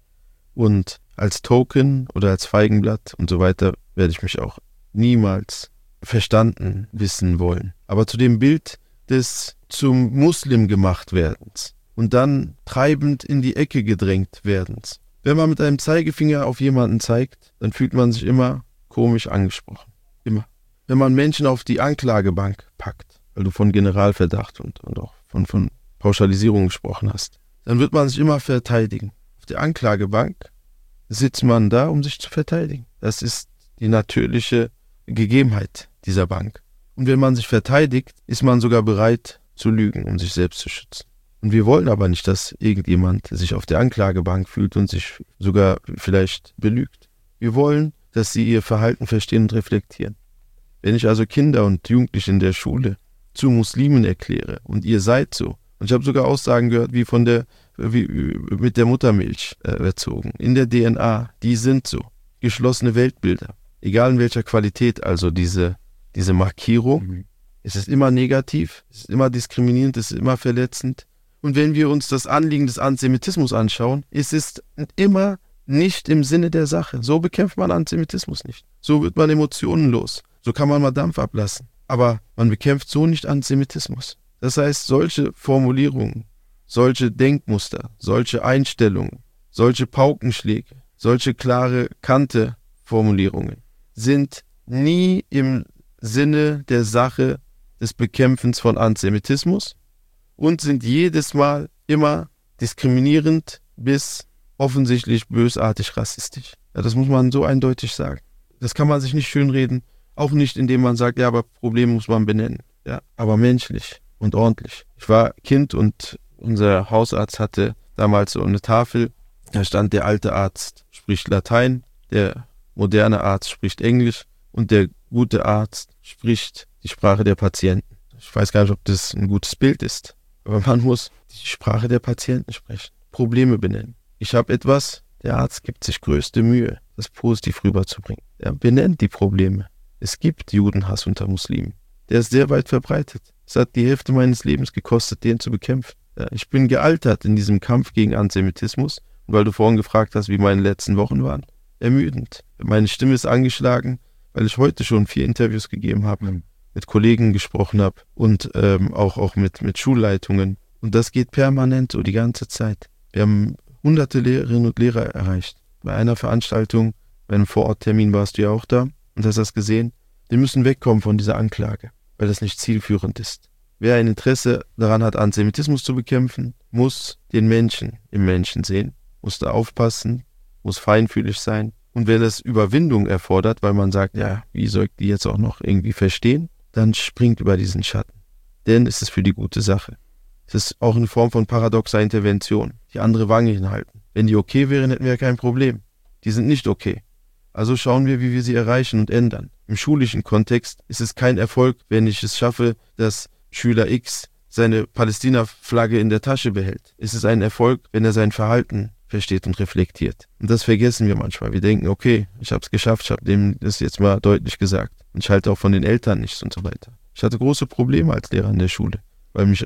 Und als Token oder als Feigenblatt und so weiter werde ich mich auch niemals verstanden wissen wollen. Aber zu dem Bild des zum Muslim gemacht werdens und dann treibend in die Ecke gedrängt werdens. Wenn man mit einem Zeigefinger auf jemanden zeigt, dann fühlt man sich immer komisch angesprochen. Immer. Wenn man Menschen auf die Anklagebank packt, weil du von Generalverdacht und auch von Pauschalisierung gesprochen hast, dann wird man sich immer verteidigen. Auf der Anklagebank sitzt man da, um sich zu verteidigen. Das ist die natürliche Gegebenheit dieser Bank. Und wenn man sich verteidigt, ist man sogar bereit zu lügen, um sich selbst zu schützen. Und wir wollen aber nicht, dass irgendjemand sich auf der Anklagebank fühlt und sich sogar vielleicht belügt. Wir wollen, dass sie ihr Verhalten verstehen und reflektieren. Wenn ich also Kinder und Jugendliche in der Schule zu Muslimen erkläre und ihr seid so, und ich habe sogar Aussagen gehört, wie mit der Muttermilch erzogen, in der DNA, die sind so, geschlossene Weltbilder, egal in welcher Qualität, also diese Markierung, es ist immer negativ, es ist immer diskriminierend, es ist immer verletzend. Und wenn wir uns das Anliegen des Antisemitismus anschauen, ist es immer nicht im Sinne der Sache. So bekämpft man Antisemitismus nicht. So wird man emotionenlos. So kann man mal Dampf ablassen. Aber man bekämpft so nicht Antisemitismus. Das heißt, solche Formulierungen, solche Denkmuster, solche Einstellungen, solche Paukenschläge, solche klare Kante-Formulierungen sind nie im Sinne der Sache des Bekämpfens von Antisemitismus und sind jedes Mal immer diskriminierend bis offensichtlich bösartig rassistisch. Ja, das muss man so eindeutig sagen. Das kann man sich nicht schönreden, auch nicht, indem man sagt, ja, aber Probleme muss man benennen. Ja, aber menschlich und ordentlich. Ich war Kind und unser Hausarzt hatte damals so eine Tafel, da stand, der alte Arzt spricht Latein, der moderne Arzt spricht Englisch und der gute Arzt spricht die Sprache der Patienten. Ich weiß gar nicht, ob das ein gutes Bild ist, aber man muss die Sprache der Patienten sprechen, Probleme benennen. Ich habe etwas, der Arzt gibt sich größte Mühe, das positiv rüberzubringen. Er benennt die Probleme. Es gibt Judenhass unter Muslimen. Der ist sehr weit verbreitet. Es hat die Hälfte meines Lebens gekostet, den zu bekämpfen. Ja, ich bin gealtert in diesem Kampf gegen Antisemitismus. Und weil du vorhin gefragt hast, wie meine letzten Wochen waren, ermüdend. Meine Stimme ist angeschlagen, weil ich heute schon 4 Interviews gegeben habe, mit Kollegen gesprochen habe und auch mit Schulleitungen. Und das geht permanent so die ganze Zeit. Wir haben hunderte Lehrerinnen und Lehrer erreicht. Bei einer Veranstaltung, bei einem Vororttermin warst du ja auch da und hast das gesehen. Wir müssen wegkommen von dieser Anklage, weil das nicht zielführend ist. Wer ein Interesse daran hat, Antisemitismus zu bekämpfen, muss den Menschen im Menschen sehen, muss da aufpassen, muss feinfühlig sein. Und wenn das Überwindung erfordert, weil man sagt, ja, wie soll ich die jetzt auch noch irgendwie verstehen? dann springt über diesen Schatten. Denn es ist für die gute Sache. Es ist auch eine Form von paradoxer Intervention, die andere Wange hinhalten. Wenn die okay wären, hätten wir ja kein Problem. Die sind nicht okay. Also schauen wir, wie wir sie erreichen und ändern. Im schulischen Kontext ist es kein Erfolg, wenn ich es schaffe, dass Schüler X seine Palästina-Flagge in der Tasche behält. Es ist ein Erfolg, wenn er sein Verhalten versteht und reflektiert. Und das vergessen wir manchmal. Wir denken, okay, ich habe es geschafft, ich habe dem das jetzt mal deutlich gesagt. Und ich halte auch von den Eltern nichts und so weiter. Ich hatte große Probleme als Lehrer in der Schule, weil mich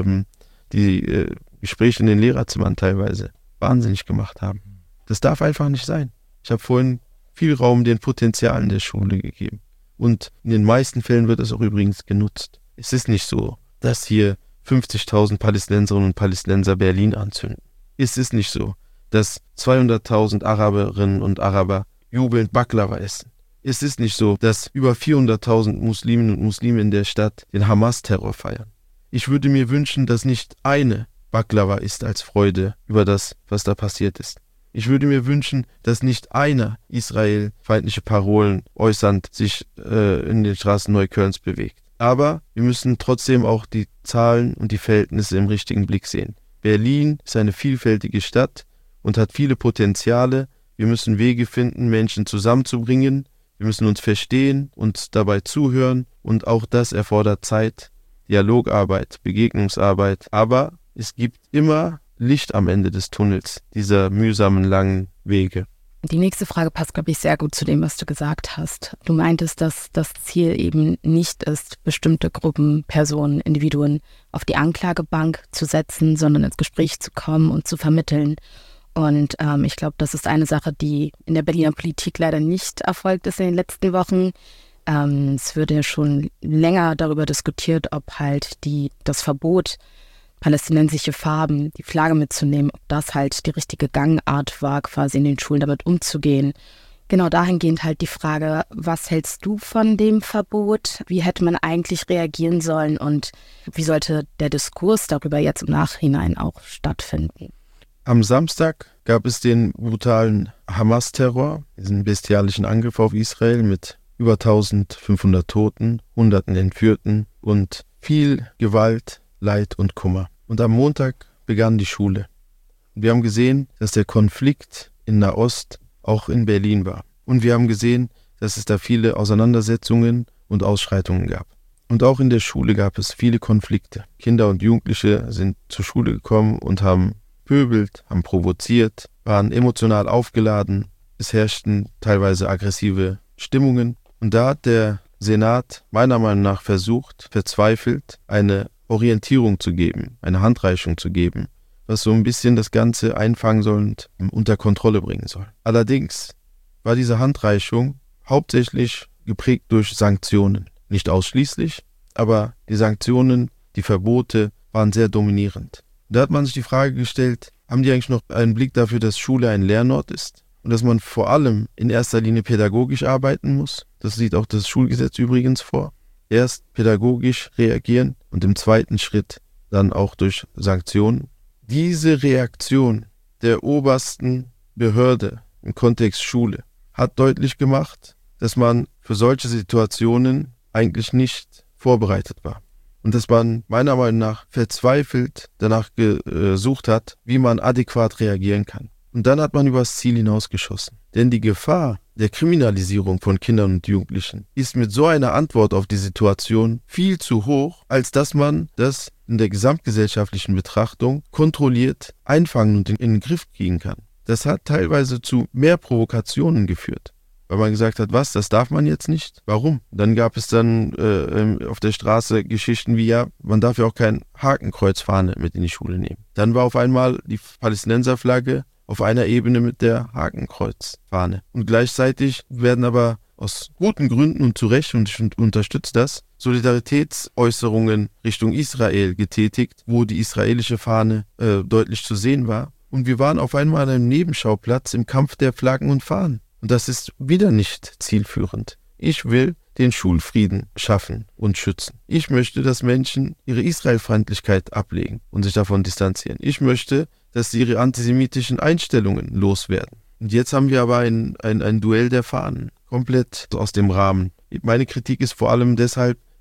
die Gespräche in den Lehrerzimmern teilweise wahnsinnig gemacht haben. Das darf einfach nicht sein. Ich habe vorhin viel Raum den Potenzialen der Schule gegeben. Und in den meisten Fällen wird es auch übrigens genutzt. Es ist nicht so, dass hier 50.000 Palästinenserinnen und Palästinenser Berlin anzünden. Es ist nicht so, dass 200.000 Araberinnen und Araber jubelnd Baklava essen. Es ist nicht so, dass über 400.000 Musliminnen und Muslime in der Stadt den Hamas-Terror feiern. Ich würde mir wünschen, dass nicht eine Baklava isst als Freude über das, was da passiert ist. Ich würde mir wünschen, dass nicht einer israelfeindliche Parolen äußernd sich in den Straßen Neuköllns bewegt. Aber wir müssen trotzdem auch die Zahlen und die Verhältnisse im richtigen Blick sehen. Berlin ist eine vielfältige Stadt und hat viele Potenziale. Wir müssen Wege finden, Menschen zusammenzubringen. Wir müssen uns verstehen und dabei zuhören. Und auch das erfordert Zeit, Dialogarbeit, Begegnungsarbeit. Aber es gibt immer Licht am Ende des Tunnels, dieser mühsamen, langen Wege. Die nächste Frage passt, glaube ich, sehr gut zu dem, was du gesagt hast. Du meintest, dass das Ziel eben nicht ist, bestimmte Gruppen, Personen, Individuen auf die Anklagebank zu setzen, sondern ins Gespräch zu kommen und zu vermitteln. Und ich glaube, das ist eine Sache, die in der Berliner Politik leider nicht erfolgt ist in den letzten Wochen. Es wurde ja schon länger darüber diskutiert, ob halt das Verbot, palästinensische Farben, die Flagge mitzunehmen, ob das halt die richtige Gangart war, quasi in den Schulen damit umzugehen. Genau dahingehend halt die Frage, was hältst du von dem Verbot? Wie hätte man eigentlich reagieren sollen und wie sollte der Diskurs darüber jetzt im Nachhinein auch stattfinden? Am Samstag gab es den brutalen Hamas-Terror, diesen bestialischen Angriff auf Israel mit über 1500 Toten, Hunderten Entführten und viel Gewalt, Leid und Kummer. Und am Montag begann die Schule. Und wir haben gesehen, dass der Konflikt in Nahost auch in Berlin war. Und wir haben gesehen, dass es da viele Auseinandersetzungen und Ausschreitungen gab. Und auch in der Schule gab es viele Konflikte. Kinder und Jugendliche sind zur Schule gekommen und haben pöbelt, haben provoziert, waren emotional aufgeladen. Es herrschten teilweise aggressive Stimmungen. Und da hat der Senat meiner Meinung nach versucht, verzweifelt, eine Orientierung zu geben, eine Handreichung zu geben, was so ein bisschen das Ganze einfangen soll und unter Kontrolle bringen soll. Allerdings war diese Handreichung hauptsächlich geprägt durch Sanktionen. Nicht ausschließlich, aber die Sanktionen, die Verbote waren sehr dominierend. Da hat man sich die Frage gestellt, haben die eigentlich noch einen Blick dafür, dass Schule ein Lernort ist und dass man vor allem in erster Linie pädagogisch arbeiten muss? Das sieht auch das Schulgesetz übrigens vor. Erst pädagogisch reagieren und im zweiten Schritt dann auch durch Sanktionen. Diese Reaktion der obersten Behörde im Kontext Schule hat deutlich gemacht, dass man für solche Situationen eigentlich nicht vorbereitet war. Und dass man meiner Meinung nach verzweifelt danach gesucht hat, wie man adäquat reagieren kann. Und dann hat man übers Ziel hinausgeschossen. Denn die Gefahr der Kriminalisierung von Kindern und Jugendlichen ist mit so einer Antwort auf die Situation viel zu hoch, als dass man das in der gesamtgesellschaftlichen Betrachtung kontrolliert einfangen und in den Griff kriegen kann. Das hat teilweise zu mehr Provokationen geführt. Weil man gesagt hat, was, das darf man jetzt nicht? Warum? Dann gab es dann auf der Straße Geschichten wie, ja, man darf ja auch kein Hakenkreuzfahne mit in die Schule nehmen. Dann war auf einmal die Palästinenserflagge auf einer Ebene mit der Hakenkreuzfahne. Und gleichzeitig werden aber aus guten Gründen und zu Recht, und ich unterstütze das, Solidaritätsäußerungen Richtung Israel getätigt, wo die israelische Fahne deutlich zu sehen war. Und wir waren auf einmal an einem Nebenschauplatz im Kampf der Flaggen und Fahnen. Und das ist wieder nicht zielführend. Ich will den Schulfrieden schaffen und schützen. Ich möchte, dass Menschen ihre Israelfeindlichkeit ablegen und sich davon distanzieren. Ich möchte, dass sie ihre antisemitischen Einstellungen loswerden. Und jetzt haben wir aber ein Duell der Fahnen, komplett aus dem Rahmen. Meine Kritik ist vor allem deshalb,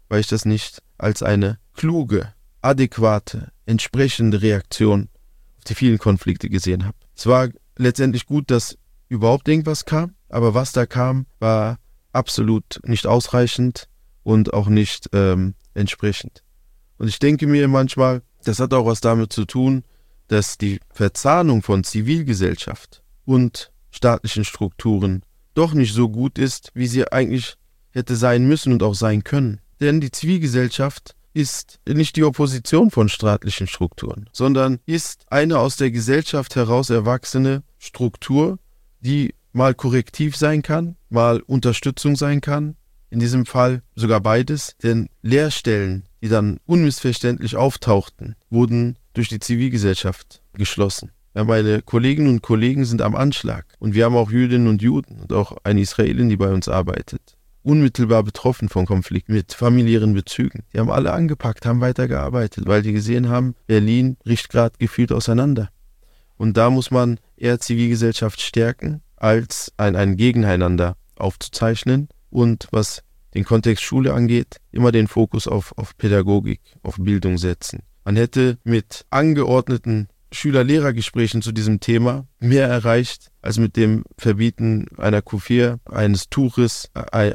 weil ich das nicht als eine kluge, adäquate, entsprechende Reaktion auf die vielen Konflikte gesehen habe. Es war letztendlich gut, dass überhaupt irgendwas kam, aber was da kam, war absolut nicht ausreichend und auch nicht entsprechend. Und ich denke mir manchmal, das hat auch was damit zu tun, dass die Verzahnung von Zivilgesellschaft und staatlichen Strukturen doch nicht so gut ist, wie sie eigentlich hätte sein müssen und auch sein können. Denn die Zivilgesellschaft ist nicht die Opposition von staatlichen Strukturen, sondern ist eine aus der Gesellschaft heraus erwachsene Struktur, die mal korrektiv sein kann, mal Unterstützung sein kann. In diesem Fall sogar beides, denn Lehrstellen, die dann unmissverständlich auftauchten, wurden durch die Zivilgesellschaft geschlossen. Ja, meine Kolleginnen und Kollegen sind am Anschlag und wir haben auch Jüdinnen und Juden und auch eine Israelin, die bei uns arbeitet. Unmittelbar betroffen vom Konflikt mit familiären Bezügen. Die haben alle angepackt, haben weitergearbeitet, weil die gesehen haben, Berlin bricht gerade gefühlt auseinander. Und da muss man eher Zivilgesellschaft stärken, als ein Gegeneinander aufzuzeichnen und was den Kontext Schule angeht, immer den Fokus auf Pädagogik, auf Bildung setzen. Man hätte mit angeordneten Schüler-Lehrer-Gesprächen zu diesem Thema mehr erreicht, als mit dem Verbieten einer Kufir, eines Tuches,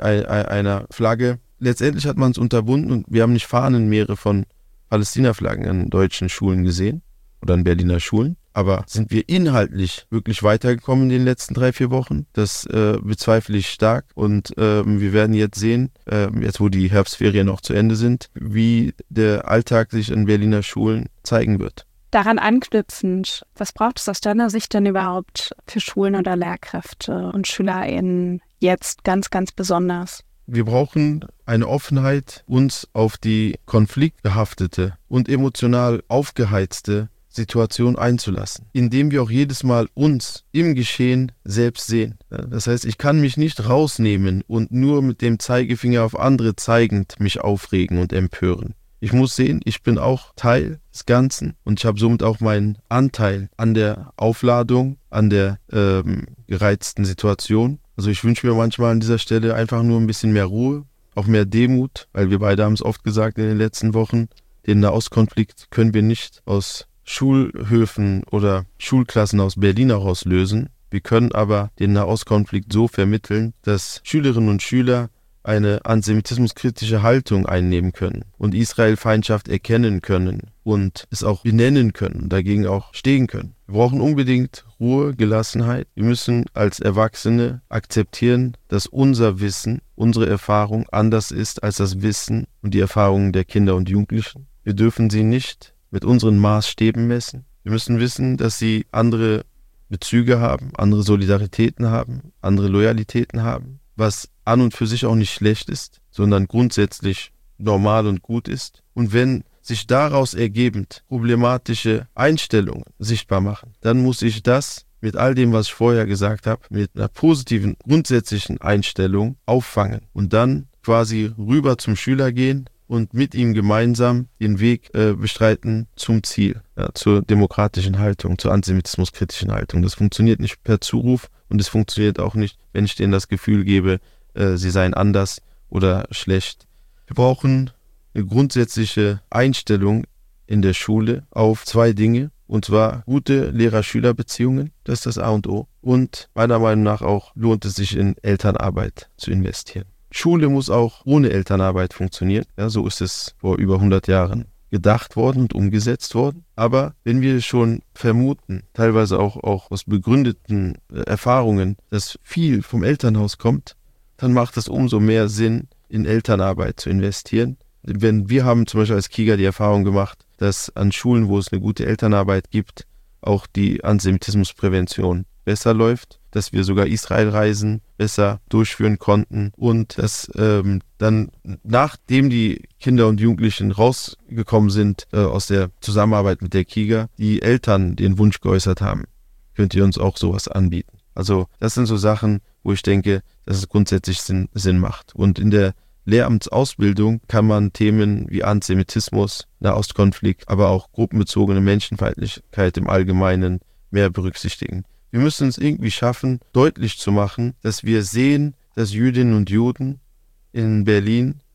einer Flagge. Letztendlich hat man es unterbunden und wir haben nicht Fahnenmeere von Palästina-Flaggen an deutschen Schulen gesehen oder an Berliner Schulen. Aber sind wir inhaltlich wirklich weitergekommen in den letzten 3-4 Wochen? Das bezweifle ich stark. Und wir werden jetzt sehen, jetzt wo die Herbstferien noch zu Ende sind, wie der Alltag sich in Berliner Schulen zeigen wird. Daran anknüpfend, was braucht es aus deiner Sicht denn überhaupt für Schulen oder Lehrkräfte und SchülerInnen jetzt ganz, ganz besonders? Wir brauchen eine Offenheit, uns auf die konfliktbehaftete und emotional aufgeheizte Situation einzulassen, indem wir auch jedes Mal uns im Geschehen selbst sehen. Das heißt, ich kann mich nicht rausnehmen und nur mit dem Zeigefinger auf andere zeigend mich aufregen und empören. Ich muss sehen, ich bin auch Teil des Ganzen und ich habe somit auch meinen Anteil an der Aufladung, an der gereizten Situation. Also ich wünsche mir manchmal an dieser Stelle einfach nur ein bisschen mehr Ruhe, auch mehr Demut, weil wir beide haben es oft gesagt in den letzten Wochen, den Nahostkonflikt können wir nicht aus Schulhöfen oder Schulklassen aus Berlin heraus lösen. Wir können aber den Nahostkonflikt so vermitteln, dass Schülerinnen und Schüler eine antisemitismuskritische Haltung einnehmen können und Israel-Feindschaft erkennen können und es auch benennen können, dagegen auch stehen können. Wir brauchen unbedingt Ruhe, Gelassenheit. Wir müssen als Erwachsene akzeptieren, dass unser Wissen, unsere Erfahrung anders ist als das Wissen und die Erfahrungen der Kinder und Jugendlichen. Wir dürfen sie nicht mit unseren Maßstäben messen. Wir müssen wissen, dass sie andere Bezüge haben, andere Solidaritäten haben, andere Loyalitäten haben, was an und für sich auch nicht schlecht ist, sondern grundsätzlich normal und gut ist. Und wenn sich daraus ergebend problematische Einstellungen sichtbar machen, dann muss ich das mit all dem, was ich vorher gesagt habe, mit einer positiven, grundsätzlichen Einstellung auffangen und dann quasi rüber zum Schüler gehen und mit ihm gemeinsam den Weg bestreiten zum Ziel, zur demokratischen Haltung, zur antisemitismuskritischen Haltung. Das funktioniert nicht per Zuruf und es funktioniert auch nicht, wenn ich denen das Gefühl gebe, sie seien anders oder schlecht. Wir brauchen eine grundsätzliche Einstellung in der Schule auf 2 Dinge, und zwar gute Lehrer-Schüler-Beziehungen, das ist das A und O. Und meiner Meinung nach auch lohnt es sich in Elternarbeit zu investieren. Schule muss auch ohne Elternarbeit funktionieren. Ja, so ist es vor über 100 Jahren gedacht worden und umgesetzt worden. Aber wenn wir schon vermuten, teilweise auch aus begründeten Erfahrungen, dass viel vom Elternhaus kommt, dann macht es umso mehr Sinn, in Elternarbeit zu investieren. Wir haben zum Beispiel als KIGA die Erfahrung gemacht, dass an Schulen, wo es eine gute Elternarbeit gibt, auch die Antisemitismusprävention besser läuft, dass wir sogar Israelreisen besser durchführen konnten und dass dann, nachdem die Kinder und Jugendlichen rausgekommen sind aus der Zusammenarbeit mit der KIGA, die Eltern den Wunsch geäußert haben, könnt ihr uns auch sowas anbieten. Also das sind so Sachen, wo ich denke, dass es grundsätzlich Sinn macht. Und in der Lehramtsausbildung kann man Themen wie Antisemitismus, Nahostkonflikt, aber auch gruppenbezogene Menschenfeindlichkeit im Allgemeinen mehr berücksichtigen. Wir müssen es irgendwie schaffen, deutlich zu machen, dass wir sehen, dass Jüdinnen und Juden in Berlin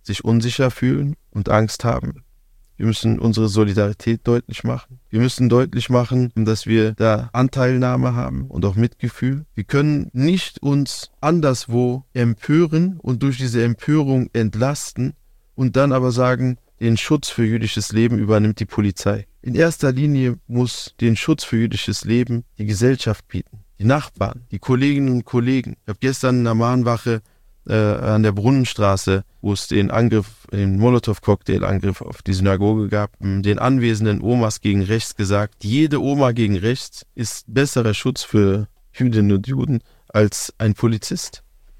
sich unsicher fühlen und Angst haben. Wir müssen unsere Solidarität deutlich machen. Wir müssen deutlich machen, dass wir da Anteilnahme haben und auch Mitgefühl. Wir können nicht uns anderswo empören und durch diese Empörung entlasten und dann aber sagen, den Schutz für jüdisches Leben übernimmt die Polizei. In erster Linie muss den Schutz für jüdisches Leben die Gesellschaft bieten. Die Nachbarn, die Kolleginnen und Kollegen. Ich habe gestern in der Mahnwache an der Brunnenstraße, wo es den Molotow-Cocktail-Angriff auf die Synagoge gab, den anwesenden Omas gegen rechts gesagt, jede Oma gegen rechts ist besserer Schutz für Jüdinnen und Juden als ein Polizist.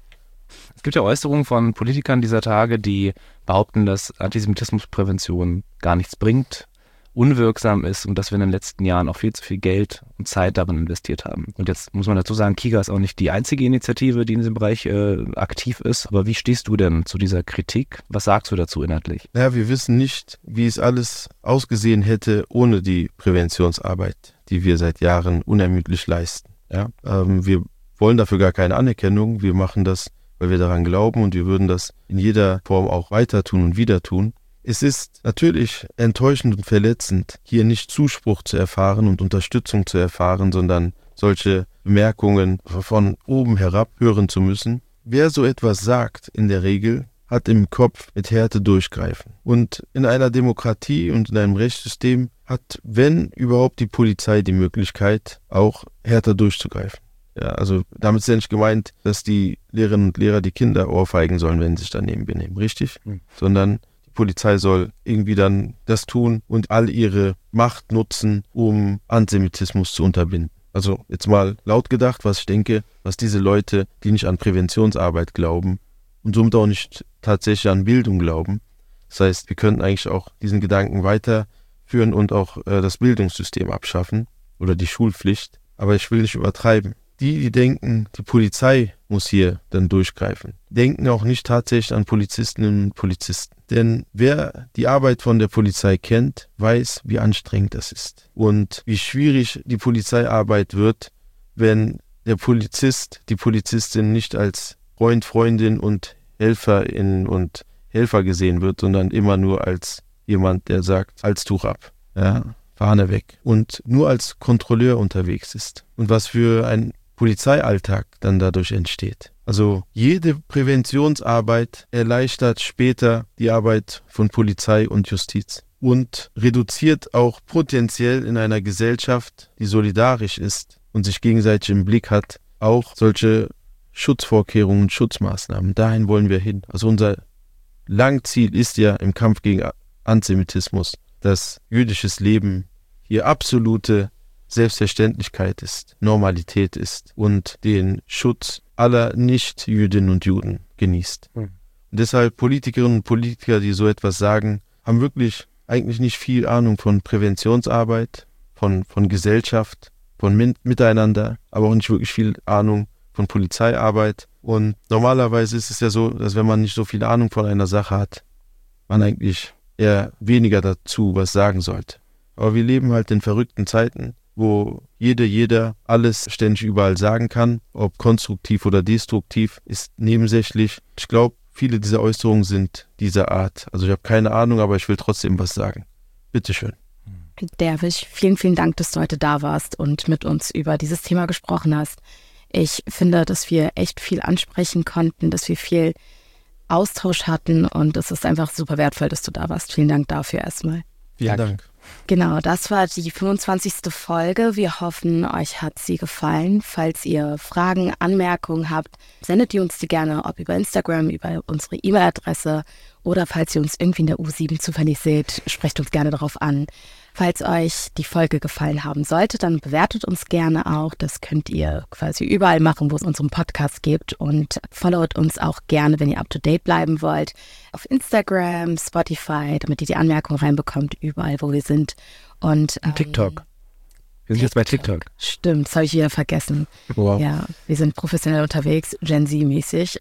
Es gibt ja Äußerungen von Politikern dieser Tage, die behaupten, dass Antisemitismusprävention gar nichts bringt, unwirksam ist und dass wir in den letzten Jahren auch viel zu viel Geld und Zeit darin investiert haben. Und jetzt muss man dazu sagen, KIGA ist auch nicht die einzige Initiative, die in diesem Bereich aktiv ist. Aber wie stehst du denn zu dieser Kritik? Was sagst du dazu inhaltlich? Naja, wir wissen nicht, wie es alles ausgesehen hätte ohne die Präventionsarbeit, die wir seit Jahren unermüdlich leisten. Ja? Wir wollen dafür gar keine Anerkennung. Wir machen das, weil wir daran glauben und wir würden das in jeder Form auch weiter tun und wieder tun. Es ist natürlich enttäuschend und verletzend, hier nicht Zuspruch zu erfahren und Unterstützung zu erfahren, sondern solche Bemerkungen von oben herab hören zu müssen. Wer so etwas sagt, in der Regel, hat im Kopf mit Härte durchgreifen. Und in einer Demokratie und in einem Rechtssystem hat, wenn überhaupt, die Polizei die Möglichkeit, auch härter durchzugreifen. Ja, also damit ist ja nicht gemeint, dass die Lehrerinnen und Lehrer die Kinder ohrfeigen sollen, wenn sie sich daneben benehmen, richtig? Sondern Polizei soll irgendwie dann das tun und all ihre Macht nutzen, um Antisemitismus zu unterbinden. Also jetzt mal laut gedacht, was ich denke, was diese Leute, die nicht an Präventionsarbeit glauben und somit auch nicht tatsächlich an Bildung glauben. Das heißt, wir könnten eigentlich auch diesen Gedanken weiterführen und auch das Bildungssystem abschaffen oder die Schulpflicht. Aber ich will nicht übertreiben. Die denken, die Polizei muss hier dann durchgreifen, denken auch nicht tatsächlich an Polizistinnen und Polizisten. Denn wer die Arbeit von der Polizei kennt, weiß, wie anstrengend das ist und wie schwierig die Polizeiarbeit wird, wenn der Polizist, die Polizistin nicht als Freund, Freundin und Helferin und Helfer gesehen wird, sondern immer nur als jemand, der sagt, Halstuch ab, ja, Fahne weg und nur als Kontrolleur unterwegs ist. Und was für ein Polizeialltag dann dadurch entsteht. Also jede Präventionsarbeit erleichtert später die Arbeit von Polizei und Justiz und reduziert auch potenziell in einer Gesellschaft, die solidarisch ist und sich gegenseitig im Blick hat, auch solche Schutzvorkehrungen, Schutzmaßnahmen. Dahin wollen wir hin. Also unser Langziel ist ja im Kampf gegen Antisemitismus, dass jüdisches Leben hier absolute Selbstverständlichkeit ist, Normalität ist und den Schutz aller Nicht-Jüdinnen und Juden genießt. Und deshalb Politikerinnen und Politiker, die so etwas sagen, haben wirklich eigentlich nicht viel Ahnung von Präventionsarbeit, von Gesellschaft, von Miteinander, aber auch nicht wirklich viel Ahnung von Polizeiarbeit. Und normalerweise ist es ja so, dass wenn man nicht so viel Ahnung von einer Sache hat, man eigentlich eher weniger dazu was sagen sollte. Aber wir leben halt in verrückten Zeiten, wo jeder alles ständig überall sagen kann, ob konstruktiv oder destruktiv, ist nebensächlich. Ich glaube, viele dieser Äußerungen sind dieser Art. Also ich habe keine Ahnung, aber ich will trotzdem was sagen. Bitteschön. Derwisch, vielen, vielen Dank, dass du heute da warst und mit uns über dieses Thema gesprochen hast. Ich finde, dass wir echt viel ansprechen konnten, dass wir viel Austausch hatten und es ist einfach super wertvoll, dass du da warst. Vielen Dank dafür erstmal. Vielen Dank. Genau, das war die 25. Folge. Wir hoffen, euch hat sie gefallen. Falls ihr Fragen, Anmerkungen habt, sendet ihr uns die gerne, ob über Instagram, über unsere E-Mail-Adresse oder falls ihr uns irgendwie in der U7 zufällig seht, sprecht uns gerne darauf an. Falls euch die Folge gefallen haben sollte, dann bewertet uns gerne auch. Das könnt ihr quasi überall machen, wo es unseren Podcast gibt. Und followt uns auch gerne, wenn ihr up-to-date bleiben wollt. Auf Instagram, Spotify, damit ihr die Anmerkungen reinbekommt, überall, wo wir sind. Und TikTok. Wir sind jetzt bei TikTok. Stimmt, das habe ich wieder vergessen. Wow. Ja, wir sind professionell unterwegs, Gen Z-mäßig.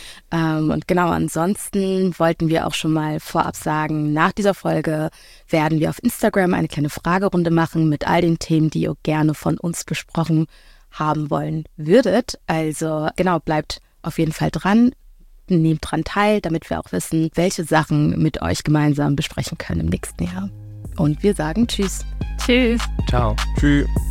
Und genau, ansonsten wollten wir auch schon mal vorab sagen, nach dieser Folge werden wir auf Instagram eine kleine Fragerunde machen mit all den Themen, die ihr gerne von uns besprochen haben wollen würdet. Also genau, bleibt auf jeden Fall dran. Projekten, nehmt dran teil, damit wir auch wissen, welche Sachen mit euch gemeinsam besprechen können im nächsten Jahr. Und wir sagen Tschüss. Tschüss. Ciao. Tschüss.